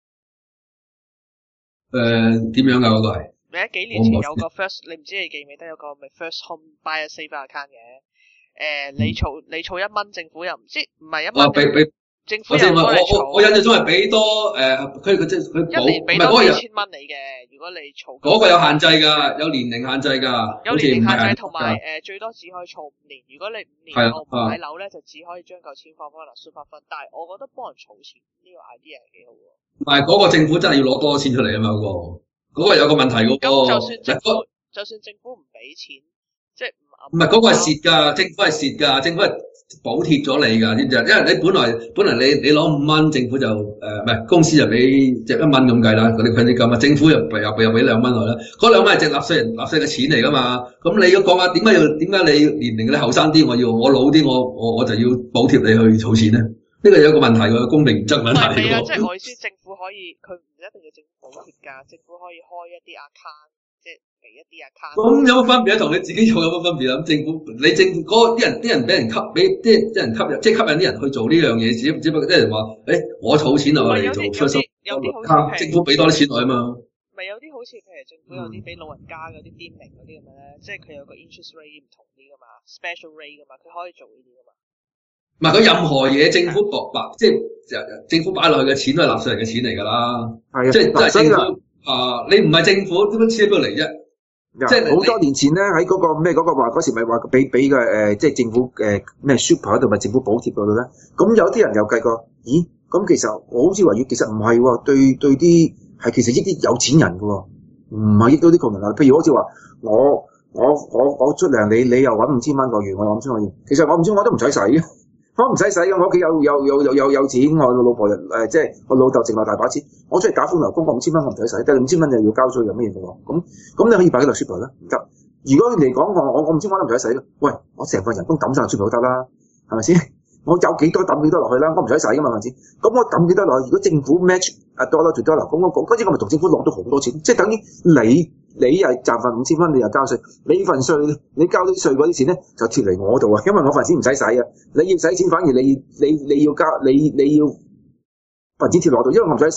誒點樣㗎？嗰個係？ 你喺幾年前有個 first，你唔知你記唔記得有個咪 first home buyer saver account 嘅？誒、呃，你儲你儲一蚊，政府又唔知唔係一蚊，政府又幫你儲。我印象中係俾多誒，佢佢即係佢一年俾多幾千蚊你嘅。如果你儲嗰個有限制㗎，有年齡限制㗎， 有年齡限制同埋誒最多只可以儲五年。如果你五年後買樓咧，就只可以將嚿錢放翻落 super fund。但係我覺得幫人儲錢呢、這個 idea 係幾好喎。 唔係嗰個政府真係要攞多錢出嚟啊嘛！嗰、那個嗰、那個有個問題嗰、那個。 就算政府、那個、就算政府唔俾錢，即係。 唔係嗰個係蝕㗎，政府係蝕㗎，政府係補貼咗你㗎，知唔知啊？因為你本來本來你你攞五蚊，政府就誒唔係公司就俾即係一蚊咁計啦，嗰啲強積金啊，政府又又又俾兩蚊落啦，嗰兩蚊係值納稅人納稅嘅錢嚟㗎嘛。咁你要講下點解要點解你年齡你後生啲，我要我老啲，我我我就要補貼你去儲錢咧？呢個有一個問題㗎，公平原則問題㗎。 係啊，即係我意思，政府可以佢唔一定要政府補貼㗎，政府可以開一啲 account。即係俾一啲啊卡，咁有乜分別啊？同你自己做有乜分別啊？咁政府你政府嗰啲人啲人俾人吸，俾啲啲人吸入，即係吸引啲人去做呢樣嘢，只只不過啲人話，誒、欸，我儲錢落嚟做出手，有啲好似政府俾多啲錢落去啊嘛。咪有啲好似譬如政府有啲俾老人家嗰啲癲明嗰啲咁樣咧，即係佢有個 interest rate 唔同啲噶嘛 ，special rate 噶嘛，佢可以做呢啲噶嘛。唔係佢任何嘢政府博白，即係政府擺落去嘅錢都係納稅人嘅錢嚟㗎啦。係啊，即係即係政府。啊！你唔係政府點樣黐喺度嚟啫？即係好多年前咧，喺嗰個咩嗰個話嗰時咪話俾俾嘅誒，即係政府誒咩 super 度咪政府補貼嗰度咧。咁有啲人又計過，咦？咁其實我好似話要，其實唔係喎，對對啲係其實益啲有錢人嘅喎，唔係益到啲窮人啊。譬如好似話我我我我出糧，你你又揾五千蚊個月，我揾五千個月，其實我五千我都唔使使嘅。我唔使使嘅，我屋企有有有有有有錢，我老婆誒、呃、即係我老豆剩落大把錢，我出去打風流工，我五千蚊我唔使使，但係五千蚊就要交稅有咩嘢嘅喎？咁咁你可以擺喺度 super 啦，唔得。如果嚟講我我我五千蚊都唔使使嘅，喂，我成份人工抌晒落 super 都得啦，係咪先？我有幾多抌幾多落去啦，我唔使使嘅嘛，係咪先？咁我抌幾多落去？如果政府 match 啊多啦最多啦，咁我嗰嗰啲我咪同政府攞到好多錢，即係等於你。你又賺份五千蚊，你又交稅，你份稅你交啲稅嗰啲錢咧就脫離我度啊，因為我份錢唔使使啊，你要使錢反而你你你要交你你要份錢脫落度，因為我唔使使，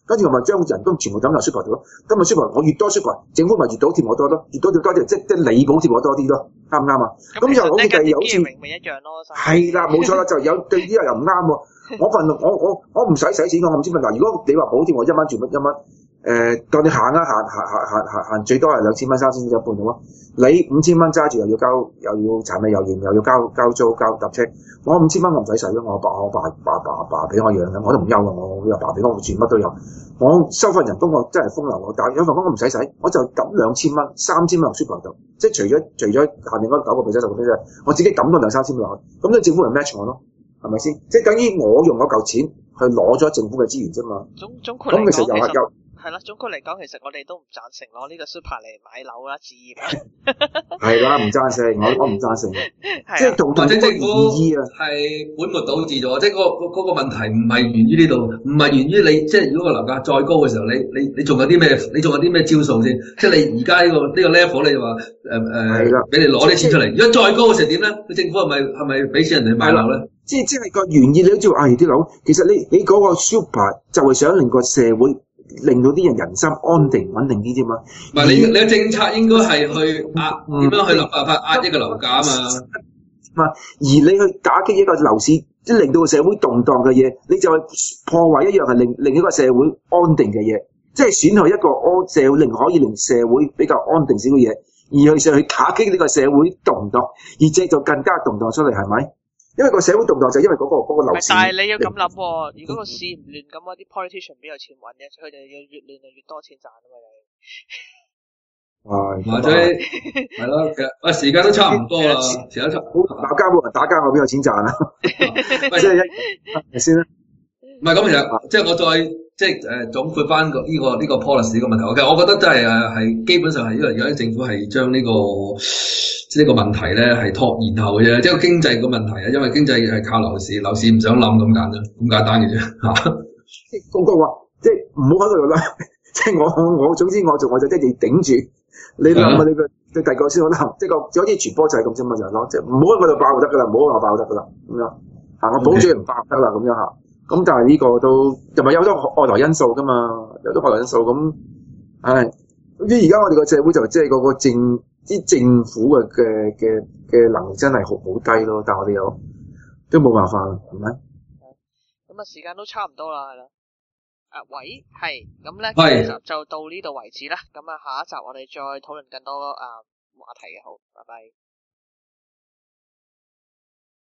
跟住我咪將人工全部抌落 super 度咯。咁咪 super 我越多 super， 政府咪越補貼我多咯，越多貼多啲，即即你補貼我多啲咯，啱唔啱啊？咁就好似第有次咪一樣咯， 係啦，冇錯啦，就有對啲人又唔啱喎。我份我我我唔使使錢，我唔知問嗱，如果你話補貼我一蚊全部一蚊，誒、呃，當你行啊行行行行行行最多係兩千蚊三千蚊一半到啊。你五千蚊揸住又要交又要柴米油鹽又要交交租交搭車，我五千蚊我唔使使咯，我爸我爸爸爸爸俾我養嘅，我都唔憂啊，我有爸俾我住乜都有，我收份人工我真係風流，我但係有份工我唔使使，我就抌兩千蚊三千蚊落 super 度，即係除咗除咗限定嗰九個 percent 十個 percent，我自己抌多兩三千蚊落去，咁咧政府咪 match 我咯，係咪先？即係等於我用嗰嚿錢去攞咗政府嘅資源啫嘛。 總總括嚟講， 其實又係又係啦，總括嚟講，其實我哋都唔贊成攞呢個 super 嚟買樓啦，置業。 係啦，唔贊成，我我唔贊成。即係同或者政府意啊， 係本末倒置咗，即係嗰個嗰個問題唔係源於呢度，唔係源於你，即係如果個樓價再高嘅時候，你你你仲有啲咩？你仲有啲咩招數先？即係你而家呢個呢個 level，你就話誒誒，俾你攞啲錢出嚟。如果再高嘅時候點咧？政府係咪係咪俾錢人哋買樓咧？ 即係即係個原意，你好似話啊啲樓，其實你你嗰個 super 就係想令個社會。令到啲人人心安定穩定啲啫嘛。 唔係你你嘅政策應該係去壓點、嗯、樣去立法法壓抑個樓價啊嘛。 嘛，而你去打擊一個樓市，即係令到個社會動盪嘅嘢，你就係破壞一樣係令令一個社會安定嘅嘢，即係損害一個安社會，令可以令社會比較安定少嘅嘢，而去上去打擊呢個社會動盪，而製造更加動盪出嚟，係咪？因為個社會動盪就係因為嗰、那個嗰、那個樓市。 但係你要咁諗喎，如果個市唔亂咁，嗰啲 politician 邊有錢揾嘅？佢哋要越亂就越多錢賺啊嘛，又。 係。 或者係咯，其實喂時間都差唔多啦，時間差。好打交冇人打交，我邊有錢賺啊？即係一先啦。 唔係咁，其實即係我再即係誒總括翻個呢個呢個 policy 嘅問題。其實我覺得真係誒係基本上係因為而家啲政府係將呢個。呢個問題咧係拖延後嘅啫，即係個經濟個問題啊，因為經濟係靠樓市，樓市唔想冧咁簡單，咁簡單嘅啫嚇。 即係公公話，即係唔好喺度啦。即係我我總之我做我就即係頂住，你諗下你個對第個先好啦，即係個就好似傳波仔咁啫嘛，就係咯，即係唔好喺嗰度爆就得噶啦，唔好喺度爆就得噶啦，咁樣嚇我保住唔爆得啦，咁樣嚇。咁但係呢個都又咪有好多外來因素噶嘛，有好多外來因素咁，唉，總之而家我哋個社會就即係嗰個政。啲政府嘅嘅嘅嘅能力真係好好低咯，但係我哋又都冇辦法，係咪？ 咁啊，時間都差唔多啦，係啦。啊，喂，係，咁咧， 係其實就到呢度為止啦。咁啊，下一集我哋再討論更多啊話題嘅，好，拜拜。